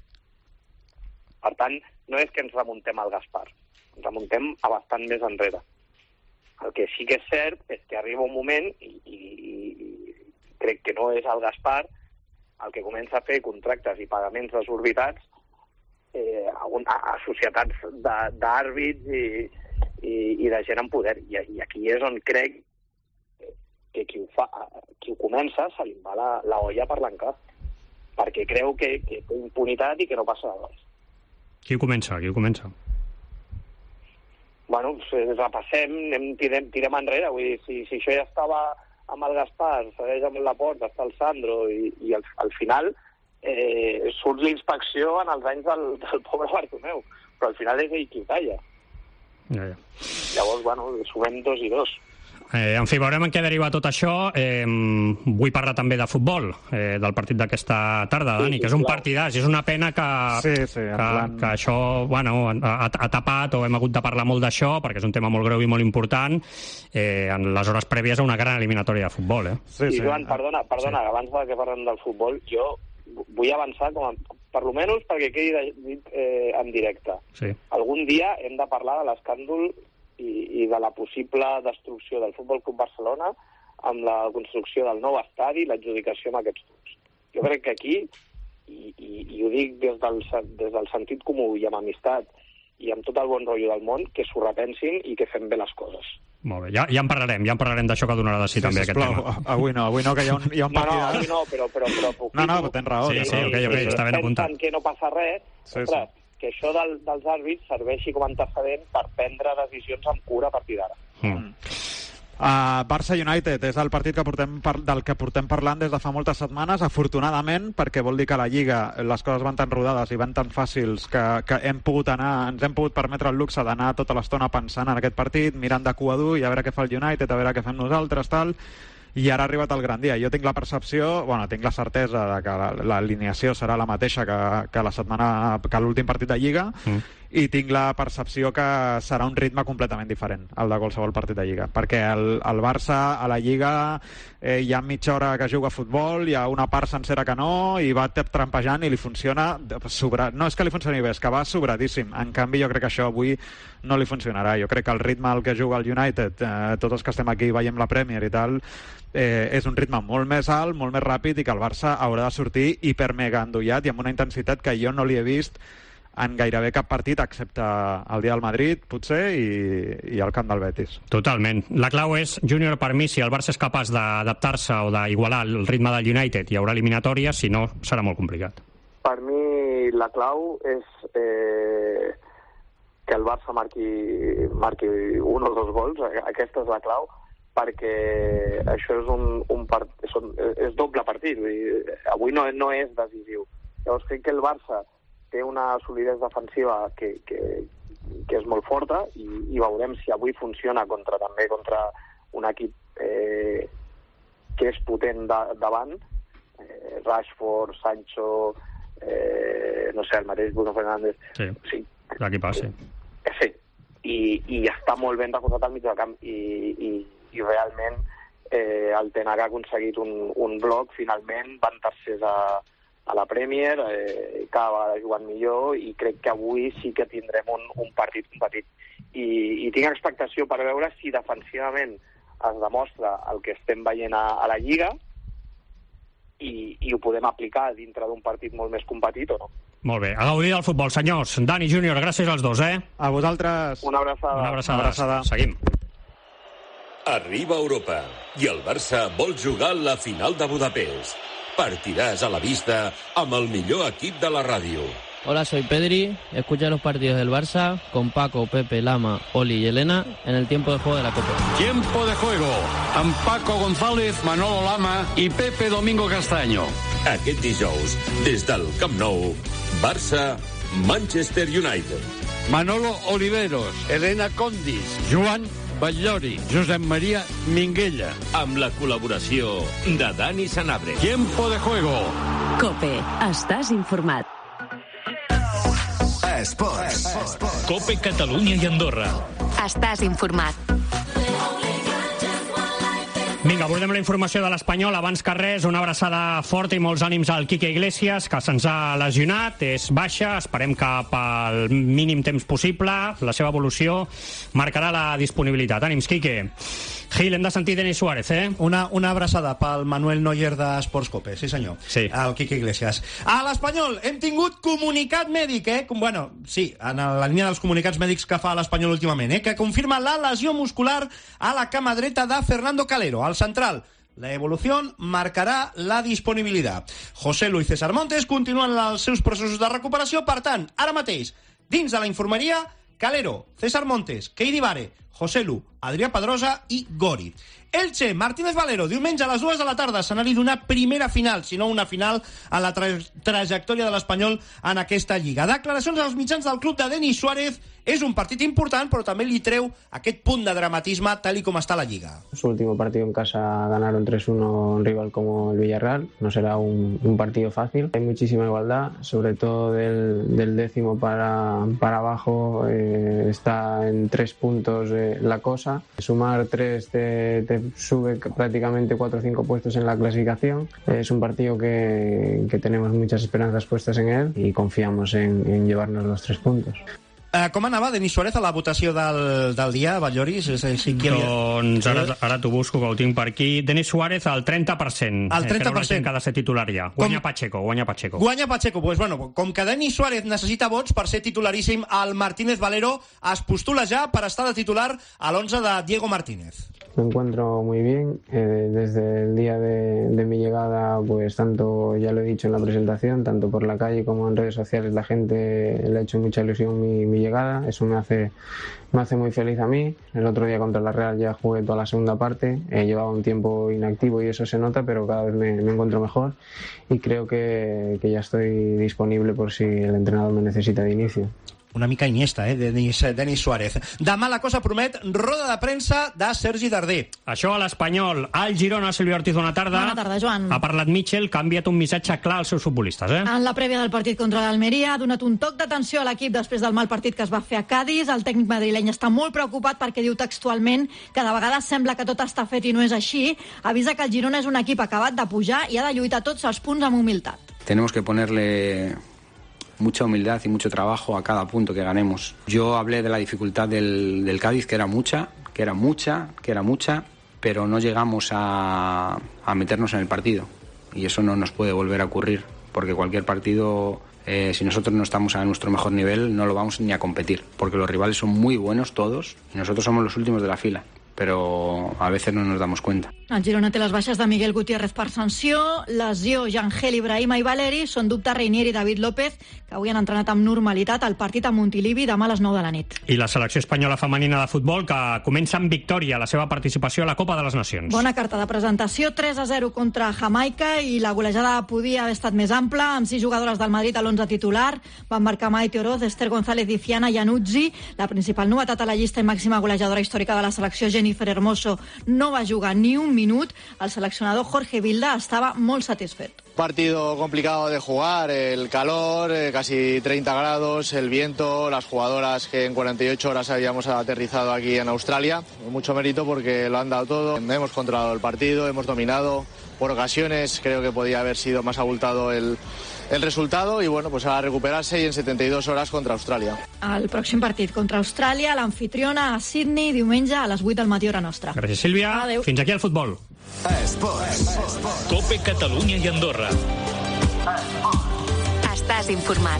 Per tant, no és que ens remuntem al Gaspar, ens remuntem a bastant més enrere. El que sí que és cert és que arriba un moment, i, i, i crec que no és el Gaspar, el que comença a fer contractes i pagaments desorbitats eh, a, un, a, a societats d'àrbits i, i, i de gent en poder. I, I aquí és on crec que qui ho, fa, qui ho comença se li va la, la olla per l'encap, perquè creu que, que té impunitat i que no passa res. Qui ho comença? Qui ho comença? bueno, repassem, anem, tirem, tirem enrere. Vull dir, si, si això ja estava amb el Gaspar, segueix amb la Porta, està el Sandro, i, i al, al final eh, surt l'inspecció en els anys del, del pobre Bartomeu, però al final és ell qui ho talla. Ja, ja. Llavors, bueno, sumem dos i dos. Eh, en fi, veurem en què deriva tot això. Eh, vull parlar també de futbol, eh, del partit d'aquesta tarda, Dani, sí, sí, que és un partidàs. És una pena que, sí, sí, que, plan... que això bueno, ha, ha tapat, o hem hagut de parlar molt d'això, perquè és un tema molt greu i molt important, eh, en les hores prèvies a una gran eliminatòria de futbol. Eh? Sí, sí. I Joan, perdona, perdona sí. abans de que parlem del futbol, jo vull avançar, com a, per lo menys perquè quedi dit eh, en directe. Sí. Algun dia hem de parlar de l'escàndol i, i de la possible destrucció del Futbol Club Barcelona amb la construcció del nou estadi i l'adjudicació amb aquests clubs. Jo crec que aquí, i, i, i ho dic des del, des del sentit comú i amb amistat i amb tot el bon rotllo del món, que s'ho repensin i que fem bé les coses. Molt bé, ja, ja en parlarem, ja en parlarem d'això que donarà de si sí, també sisplau, aquest tema. Avui no, avui no, que hi ha un, hi ha un partidàs. No, no, avui no, però... però, però puc no, no, però tens raó. Sí, sí, ok, ok, està ben apuntat. Pensen que no passa res, sí, ostres, sí. que això del, dels àrbits serveixi com a antecedent per prendre decisions amb cura a partir d'ara. Mm. Uh, Barça United és el partit que portem par del que portem parlant des de fa moltes setmanes, afortunadament, perquè vol dir que a la Lliga les coses van tan rodades i van tan fàcils que, que hem pogut anar, ens hem pogut permetre el luxe d'anar tota l'estona pensant en aquest partit, mirant de cua dur i a veure què fa el United, a veure què fem nosaltres, tal. I ara ha arribat el gran dia. Jo tinc la percepció, bueno, tinc la certesa de que l'alineació serà la mateixa que, que la setmana, que l'últim partit de Lliga, mm. i tinc la percepció que serà un ritme completament diferent al de qualsevol partit de Lliga, perquè el, el Barça a la Lliga eh, hi ha mitja hora que juga a futbol, hi ha una part sencera que no, i va trampejant i li funciona sobra... no és que li funcioni bé, és que va sobradíssim. En canvi jo crec que això avui no li funcionarà. Jo crec que el ritme al que juga el United, eh, tots els que estem aquí veiem la Premier i tal, eh, és un ritme molt més alt, molt més ràpid, i que el Barça haurà de sortir hiper mega endollat i amb una intensitat que jo no li he vist en gairebé cap partit, excepte el dia del Madrid, potser, i, i el camp del Betis. Totalment. La clau és, Júnior, per mi, si el Barça és capaç d'adaptar-se o d'igualar el ritme del United, hi haurà eliminatòria, si no, serà molt complicat. Per mi, la clau és eh, que el Barça marqui, marqui un o dos gols, aquesta és la clau, perquè això és un, un part, és, un, és doble partit, vull dir, avui no, no és decisiu. Llavors crec que el Barça té una solidesa defensiva que, que, que és molt forta, i, i veurem si avui funciona contra també contra un equip eh, que és potent de, davant, eh, Rashford, Sancho, eh, no sé, el mateix Bruno Fernández. Sí, sí. L'equip sí. Eh, sí, i, i està molt ben recolzat al mig del camp, i, i, i realment eh, el Ten Hag ha aconseguit un, un bloc, finalment van tercers a a la Premier, eh, cada vegada jugant millor, i crec que avui sí que tindrem un, un partit competit. I, I tinc expectació per veure si defensivament es demostra el que estem veient a, a la Lliga, i, i ho podem aplicar dintre d'un partit molt més competit o no. Molt bé, a gaudir del futbol, senyors. Dani, Júnior, gràcies als dos, eh? A vosaltres. Una abraçada. Una abraçada. Una abraçada. Seguim. Arriba Europa i el Barça vol jugar la final de Budapest. Partidàs a la vista amb el millor equip de la ràdio. Hola, soy Pedri. Escucha los partidos del Barça con Paco, Pepe, Lama, Oli y Elena en el tiempo de juego de la Copa. Tiempo de juego amb Paco González, Manolo Lama i Pepe Domingo Castaño. Aquest dijous, des del Camp Nou, Barça, Manchester United. Manolo Oliveros, Elena Condis, Joan Batllori, Josep Maria Minguella. Amb la col·laboració de Dani Sanabria. Tiempo de juego. COPE. Estàs informat. Esports. COPE Catalunya i Andorra. Estàs informat. Vinga, abordem la informació de l'Espanyol. Abans que res, una abraçada forta i molts ànims al Quique Iglesias, que se'ns ha lesionat, és baixa, esperem que pel mínim temps possible. La seva evolució marcarà la disponibilitat. Ànims, Quique. Gil, hem de sentir Denis Suárez, eh? Una, una abraçada pel Manuel Neuer d'Esports Cope, sí senyor. Sí. El Quique Iglesias. A l'Espanyol hem tingut comunicat mèdic, eh? Com, bueno, sí, en la línia dels comunicats mèdics que fa l'Espanyol últimament, eh? Que confirma la lesió muscular a la cama dreta de Fernando Calero, al central. La evolución marcarà la disponibilitat. José Luis César Montes continuen els seus processos de recuperació, per tant, ara mateix, dins de la infermeria, Calero, César Montes, Keidi Vare, José Lu, Adrià Pedrosa i Gori. Elche, Martínez Valero, diumenge a les dues de la tarda, escenari d'una primera final, si no una final en la tra trajectòria de l'Espanyol en aquesta lliga. Declaracions als mitjans del club de Denis Suárez. És un partit important, però també li treu aquest punt de dramatisme tal y como está la Liga. Su último partido en casa ganaron tres uno a un rival como el Villarreal. No será un, un partido fácil. Hay muchísima igualdad, sobre todo del, del décimo para, para abajo. Eh, está en tres puntos eh, la cosa. Sumar tres te, te sube prácticamente cuatro o cinco puestos en la clasificación. Es un partido que, que tenemos muchas esperanzas puestas en él y confiamos en, en llevarnos los tres puntos. Uh, com anava Denis Suárez a la votació del, del dia, Valloris? Si doncs ara, ara t'ho busco, que ho tinc per aquí. Denis Suárez al trenta per cent. Al trenta per cent. Que ha de ser titular ja. Guanya com... Pacheco, guanya Pacheco. Guanya Pacheco. Pues bueno, com que Denis Suárez necessita vots per ser titularíssim, el Martínez Valero es postula ja per estar de titular a l'onze de Diego Martínez. Me encuentro muy bien. Eh, desde el día de, de mi llegada, pues tanto, ya lo he dicho en la presentación, tanto por la calle como en redes sociales, la gente le ha hecho mucha ilusión mi, mi llegada. Eso me hace, me hace muy feliz a mí. El otro día contra la Real ya jugué toda la segunda parte. Eh, llevaba un tiempo inactivo y eso se nota, pero cada vez me, me encuentro mejor y creo que, que ya estoy disponible por si el entrenador me necesita de inicio. Una mica Iniesta, eh, Denis, Denis Suárez. Demà la cosa promet roda de premsa de Sergi Darder. Això a l'Espanyol. Al Girona, Sílvia Ortiz, bona tarda. Bona tarda, Joan. Ha parlat Mitchell, que ha enviat un missatge clar als seus futbolistes, eh? En la prèvia del partit contra l'Almeria ha donat un toc d'atenció a l'equip després del mal partit que es va fer a Cádiz. El tècnic madrileny està molt preocupat perquè diu textualment que de vegades sembla que tot està fet i no és així. Avisa que el Girona és un equip acabat de pujar i ha de lluitar tots els punts amb humilitat. Tenemos que ponerle mucha humildad y mucho trabajo a cada punto que ganemos. Yo hablé de la dificultad del, del Cádiz, que era mucha, que era mucha, que era mucha, pero no llegamos a, a meternos en el partido. Y eso no nos puede volver a ocurrir, porque cualquier partido, eh, si nosotros no estamos a nuestro mejor nivel, no lo vamos ni a competir, porque los rivales son muy buenos todos y nosotros somos los últimos de la fila. Però a veces no nos damos cuenta. El Girona té les baixes de Miguel Gutiérrez per sanció, lesió Yangel, Ibrahima i Valeri, són dubte Reinier i David López, que avui han entrenat amb normalitat al partit a Montilivi demà a les nou de la nit. I la selecció espanyola femenina de futbol, que comença amb victòria la seva participació a la Copa de les Nacions. Bona carta de presentació, tres a zero contra Jamaica, i la golejada podia haver estat més ampla, amb sis jugadores del Madrid a l'onze titular. Van marcar Maite Oroz, Esther González i Fiana Januzzi. La principal novetat a la llista i màxima golejadora històrica de la selecció, Jennifer Hermoso, no va jugar ni un minut. El seleccionador Jorge Vilda estaba muy satisfecho. Partido complicado de jugar, el calor, eh, casi treinta grados, el viento, las jugadoras que en cuarenta y ocho horas habíamos aterrizado aquí en Australia. Mucho mérito porque lo han dado todo. Hemos controlado el partido, hemos dominado. Por ocasiones creo que podía haber sido más abultado el, el resultado y bueno, pues a recuperarse y en setenta y dos horas contra Austràlia. El pròxim partit contra Austràlia, l'anfitriona a Sydney, diumenge a les vuit del matí hora nostra. Gràcies, Sílvia. Adéu. Fins aquí el futbol. Esports. Cope Catalunya i Andorra. Estàs informat.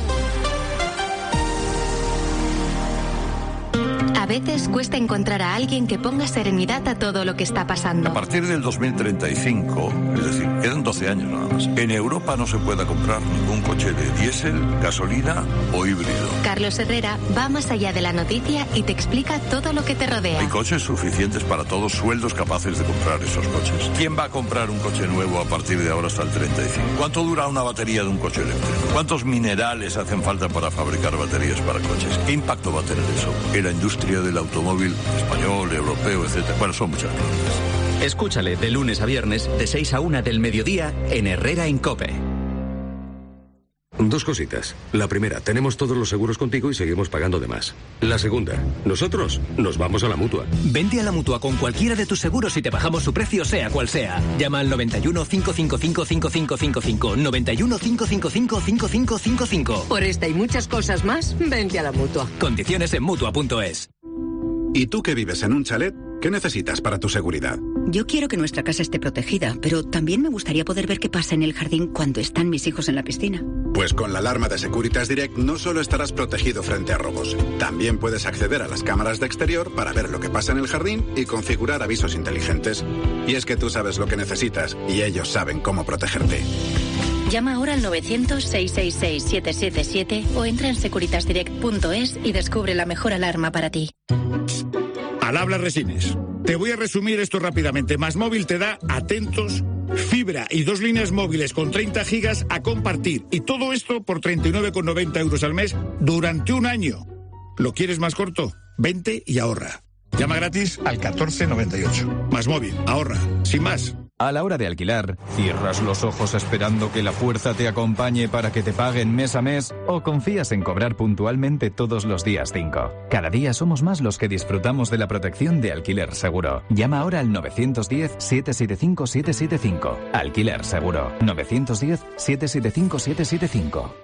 A veces cuesta encontrar a alguien que ponga serenidad a todo lo que está pasando. A partir del dos mil treinta y cinco, es decir, quedan doce años nada más, en Europa no se pueda comprar ningún coche de diésel, gasolina o híbrido. Carlos Herrera va más allá de la noticia y te explica todo lo que te rodea. Hay coches suficientes para todos, sueldos capaces de comprar esos coches. ¿Quién va a comprar un coche nuevo a partir de ahora hasta el treinta y cinco? ¿Cuánto dura una batería de un coche eléctrico? ¿Cuántos minerales hacen falta para fabricar baterías para coches? ¿Qué impacto va a tener eso en la industria del automóvil español, europeo, etcétera? Bueno, son muchas cosas. Escúchale de lunes a viernes de seis a una del mediodía en Herrera en Cope. Dos cositas. La primera, tenemos todos los seguros contigo y seguimos pagando de más. La segunda, nosotros nos vamos a la Mutua. Vente a la Mutua con cualquiera de tus seguros y te bajamos su precio sea cual sea. Llama al noventa y uno, cinco cinco cinco, cinco cinco cinco cinco, noventa y uno, cinco cinco cinco, cinco cinco cinco cinco. Por esta y muchas cosas más, vente a la Mutua. Condiciones en Mutua punto es. ¿Y tú que vives en un chalet? ¿Qué necesitas para tu seguridad? Yo quiero que nuestra casa esté protegida, pero también me gustaría poder ver qué pasa en el jardín cuando están mis hijos en la piscina. Pues con la alarma de Securitas Direct no solo estarás protegido frente a robos, también puedes acceder a las cámaras de exterior para ver lo que pasa en el jardín y configurar avisos inteligentes. Y es que tú sabes lo que necesitas y ellos saben cómo protegerte. Llama ahora al novecientos, seiscientos sesenta y seis, siete siete siete o entra en securitasdirect punto es y descubre la mejor alarma para ti. Al habla Resines. Te voy a resumir esto rápidamente. MásMóvil te da, atentos, fibra y dos líneas móviles con treinta gigas a compartir. Y todo esto por treinta y nueve con noventa euros al mes durante un año. ¿Lo quieres más corto? Vente y ahorra. Llama gratis al catorce noventa y ocho. MásMóvil, ahorra, sin más. A la hora de alquilar, ¿cierras los ojos esperando que la fuerza te acompañe para que te paguen mes a mes? ¿O confías en cobrar puntualmente todos los días cinco? Cada día somos más los que disfrutamos de la protección de Alquiler Seguro. Llama ahora al nueve uno cero, siete siete cinco, siete siete cinco. Alquiler Seguro. nueve uno cero, siete siete cinco, siete siete cinco.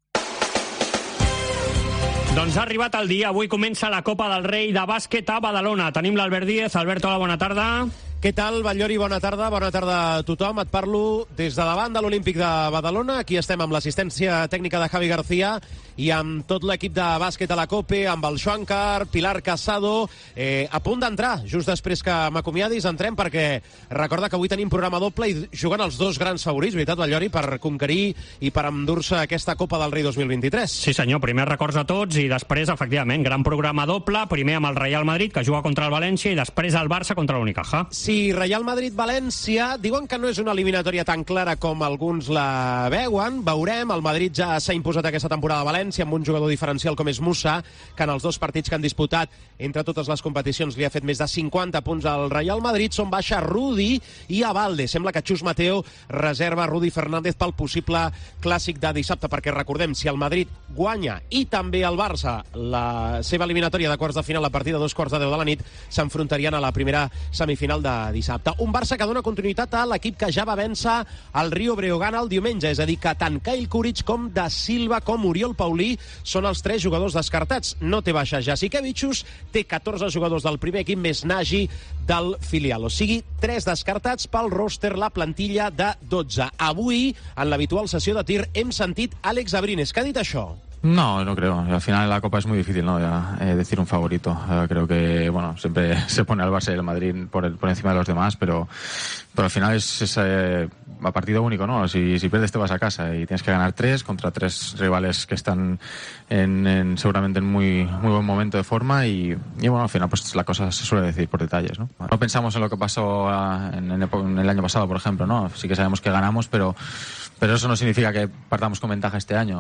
Doncs ha arribat el dia. Avui comença la Copa del Rei de bàsquet a Badalona. Tenim l'Albert Díez. Albert, hola, bona tarda. Què tal, Batllori? Bona tarda. Bona tarda a tothom. Et parlo des de davant de l'Olímpic de Badalona. Aquí estem amb l'assistència tècnica de Javi García i amb tot l'equip de bàsquet a la COPE, amb el Xuancar, Pilar Casado, eh, a punt d'entrar. Just després que m'acomiadis entrem, perquè recorda que avui tenim programa doble i juguen els dos grans favorits, veritat, Batllori, per conquerir i per endur-se aquesta Copa del Rei dos mil vint-i-tres. Sí, senyor. Primer records a tots i després, efectivament, gran programa doble. Primer amb el Real Madrid, que juga contra el València, i després el Barça contra l'Unicaja. Sí, Real Madrid-València, diuen que no és una eliminatòria tan clara com alguns la veuen. Veurem, el Madrid ja s'ha imposat aquesta temporada a València amb un jugador diferencial com és Musa, que en els dos partits que han disputat entre totes les competicions li ha fet més de cinquanta punts al Real Madrid. Són baixa Rudi i Abalde. Sembla que Chus Mateo reserva Rudi Fernández pel possible clàssic de dissabte, perquè recordem, si el Madrid guanya i també el Barça la seva eliminatòria de quarts de final a partir de dos quarts de deu de la nit, s'enfrontarien a la primera semifinal de dissabte. Un Barça que dona continuïtat a l'equip que ja va vèncer el Rio Breogán el diumenge, és a dir, que tant Kyle Kuric com Da Silva com Oriol Paulí són els tres jugadors descartats. No té baixa Jasikevičius, té catorze jugadors del primer equip més Nagy del filial. O sigui, tres descartats pel roster, la plantilla de dotze. Avui, en l'habitual sessió de tir, hem sentit Àlex Abrines. Què ha dit això? No, no creo. Al final en la Copa es muy difícil, ¿no? Ya, eh, decir un favorito. Uh, creo que, bueno, siempre se pone al Barça y el Madrid por, el, por encima de los demás, pero, pero al final es, es eh, a partido único, ¿no? Si, si pierdes te vas a casa y tienes que ganar tres contra tres rivales que están en, en seguramente en muy, muy buen momento de forma y, y bueno, al final pues la cosa se suele decir por detalles, ¿no? No pensamos en lo que pasó uh, en, en, en el año pasado, por ejemplo, ¿no? Sí que sabemos que ganamos, pero, pero eso no significa que partamos con ventaja este año.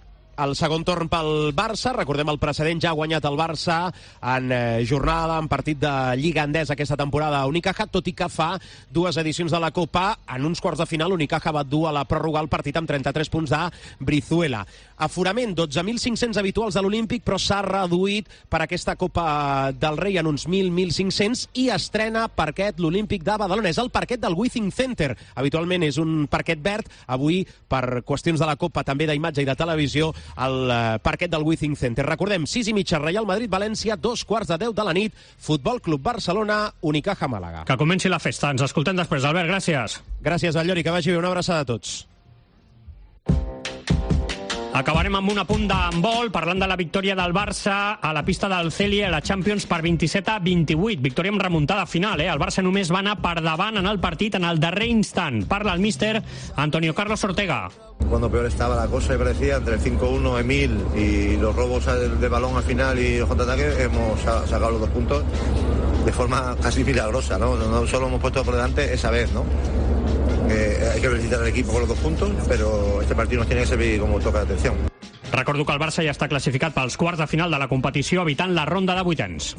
El segon torn pel Barça, recordem el precedent, ja ha guanyat el Barça en eh, jornada, en partit de Lliga Endesa aquesta temporada a Unicaja, tot i que fa dues edicions de la Copa, en uns quarts de final Unicaja va dur a la pròrroga el partit amb trenta-tres punts de Brizuela. Aforament, dotze mil cinc-cents habituals de l'Olímpic, però s'ha reduït per aquesta Copa del Rei en uns mil, mil cinc-cents i estrena parquet l'Olímpic de Badalona. És el parquet del Withing Center. Habitualment és un parquet verd, avui per qüestions de la Copa, també d'imatge i de televisió, el parquet del Withing Center. Recordem, sis i mitja, Real Madrid-València, dos quarts de deu de la nit, Futbol Club Barcelona, Unicaja Màlaga. Que comenci la festa. Ens escoltem després. Albert, gràcies. Gràcies, Batllori, que vagi bé. Una abraçada a tots. Acabarem amb un apunt d'handbol, parlant de la victòria del Barça a la pista del Celi a la Champions per vint-i-set a vint-i-vuit. Victòria amb remuntada final, eh? El Barça només va anar per davant en el partit en el darrer instant. Parla el míster Antonio Carlos Ortega. Cuando peor estaba la cosa, me parecía, entre el cinco uno, Emil y los robos de balón al final y los contraataques, hemos sacado los dos puntos de forma casi milagrosa, ¿no? No solo hemos puesto por delante esa vez, ¿no? Eh, hay que felicitar al equipo por los dos puntos, pero este partido nos tiene que servir como toque de atención. Recordo que el Barça ja està classificat pels quarts de final de la competició, evitant la ronda de vuitens.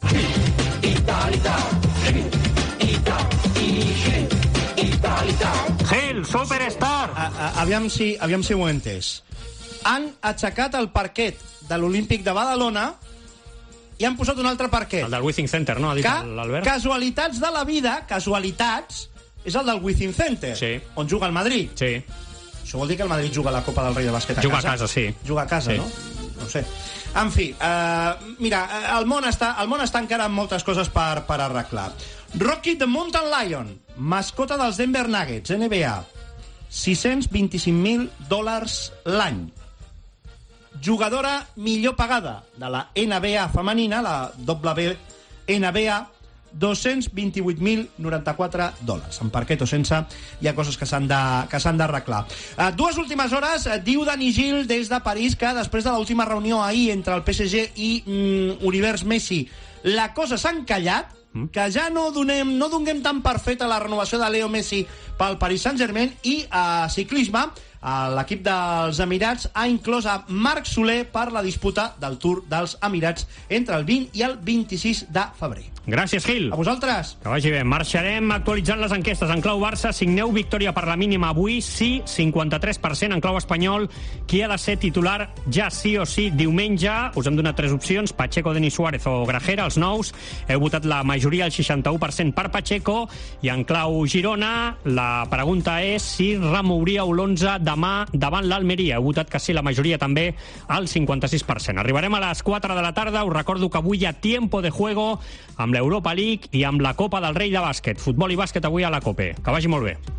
Gil, superstar! A, a, aviam, si, aviam si ho he entès. Han aixecat el parquet de l'Olímpic de Badalona i han posat un altre parquet. El del Withing Center, no? Ha dit l'Albert. Casualitats de la vida, casualitats, és el del Withing Center, sí, on juga el Madrid. Sí. Això vol dir que el Madrid juga a la Copa del Rei de bàsquet a juga casa? Juga a casa, sí. Juga a casa, sí, no? No ho sé. En fi, uh, mira, el món, està, el món està encara amb moltes coses per, per arreglar. Rocky the Mountain Lion, mascota dels Denver Nuggets, N B A, sis-cents vint-i-cinc mil dòlars l'any. Jugadora millor pagada de la N B A femenina, la W N B A, dos-cents vint-i-vuit mil noranta-quatre dòlars. Amb parquet o sense, hi ha coses que s'han de, que s'han d'arreglar. Uh, dues últimes hores, uh, diu Dani Gil des de París que després de l'última reunió ahir entre el P S G i mm, Univers Messi, la cosa s'ha encallat, que ja no donem, no donem tan per feta la renovació de Leo Messi pel Paris Saint-Germain, i a ciclisme l'equip dels Emirats ha inclòs a Marc Soler per la disputa del Tour dels Emirats entre el vint i el vint-i-sis de febrer. Gràcies, Gil. A vosaltres. Que vagi bé. Marxarem actualitzant les enquestes. En clau Barça, signeu victòria per la mínima avui, sí, cinquanta-tres per cent. En clau espanyol, qui ha de ser titular ja sí o sí diumenge? Us hem donat tres opcions, Pacheco, Denis Suárez o Grajera, els nous. Heu votat la majoria, el seixanta-u per cent per Pacheco. I en clau Girona, la pregunta és si remouríeu l'onze demà davant l'Almeria. Heu votat que sí, la majoria també, al cinquanta-sis per cent. Arribarem a les quatre de la tarda. Us recordo que avui hi ha tiempo de juego amb l'Europa League i amb la Copa del Rei de bàsquet. Futbol i bàsquet avui a la COPE. Que vagi molt bé.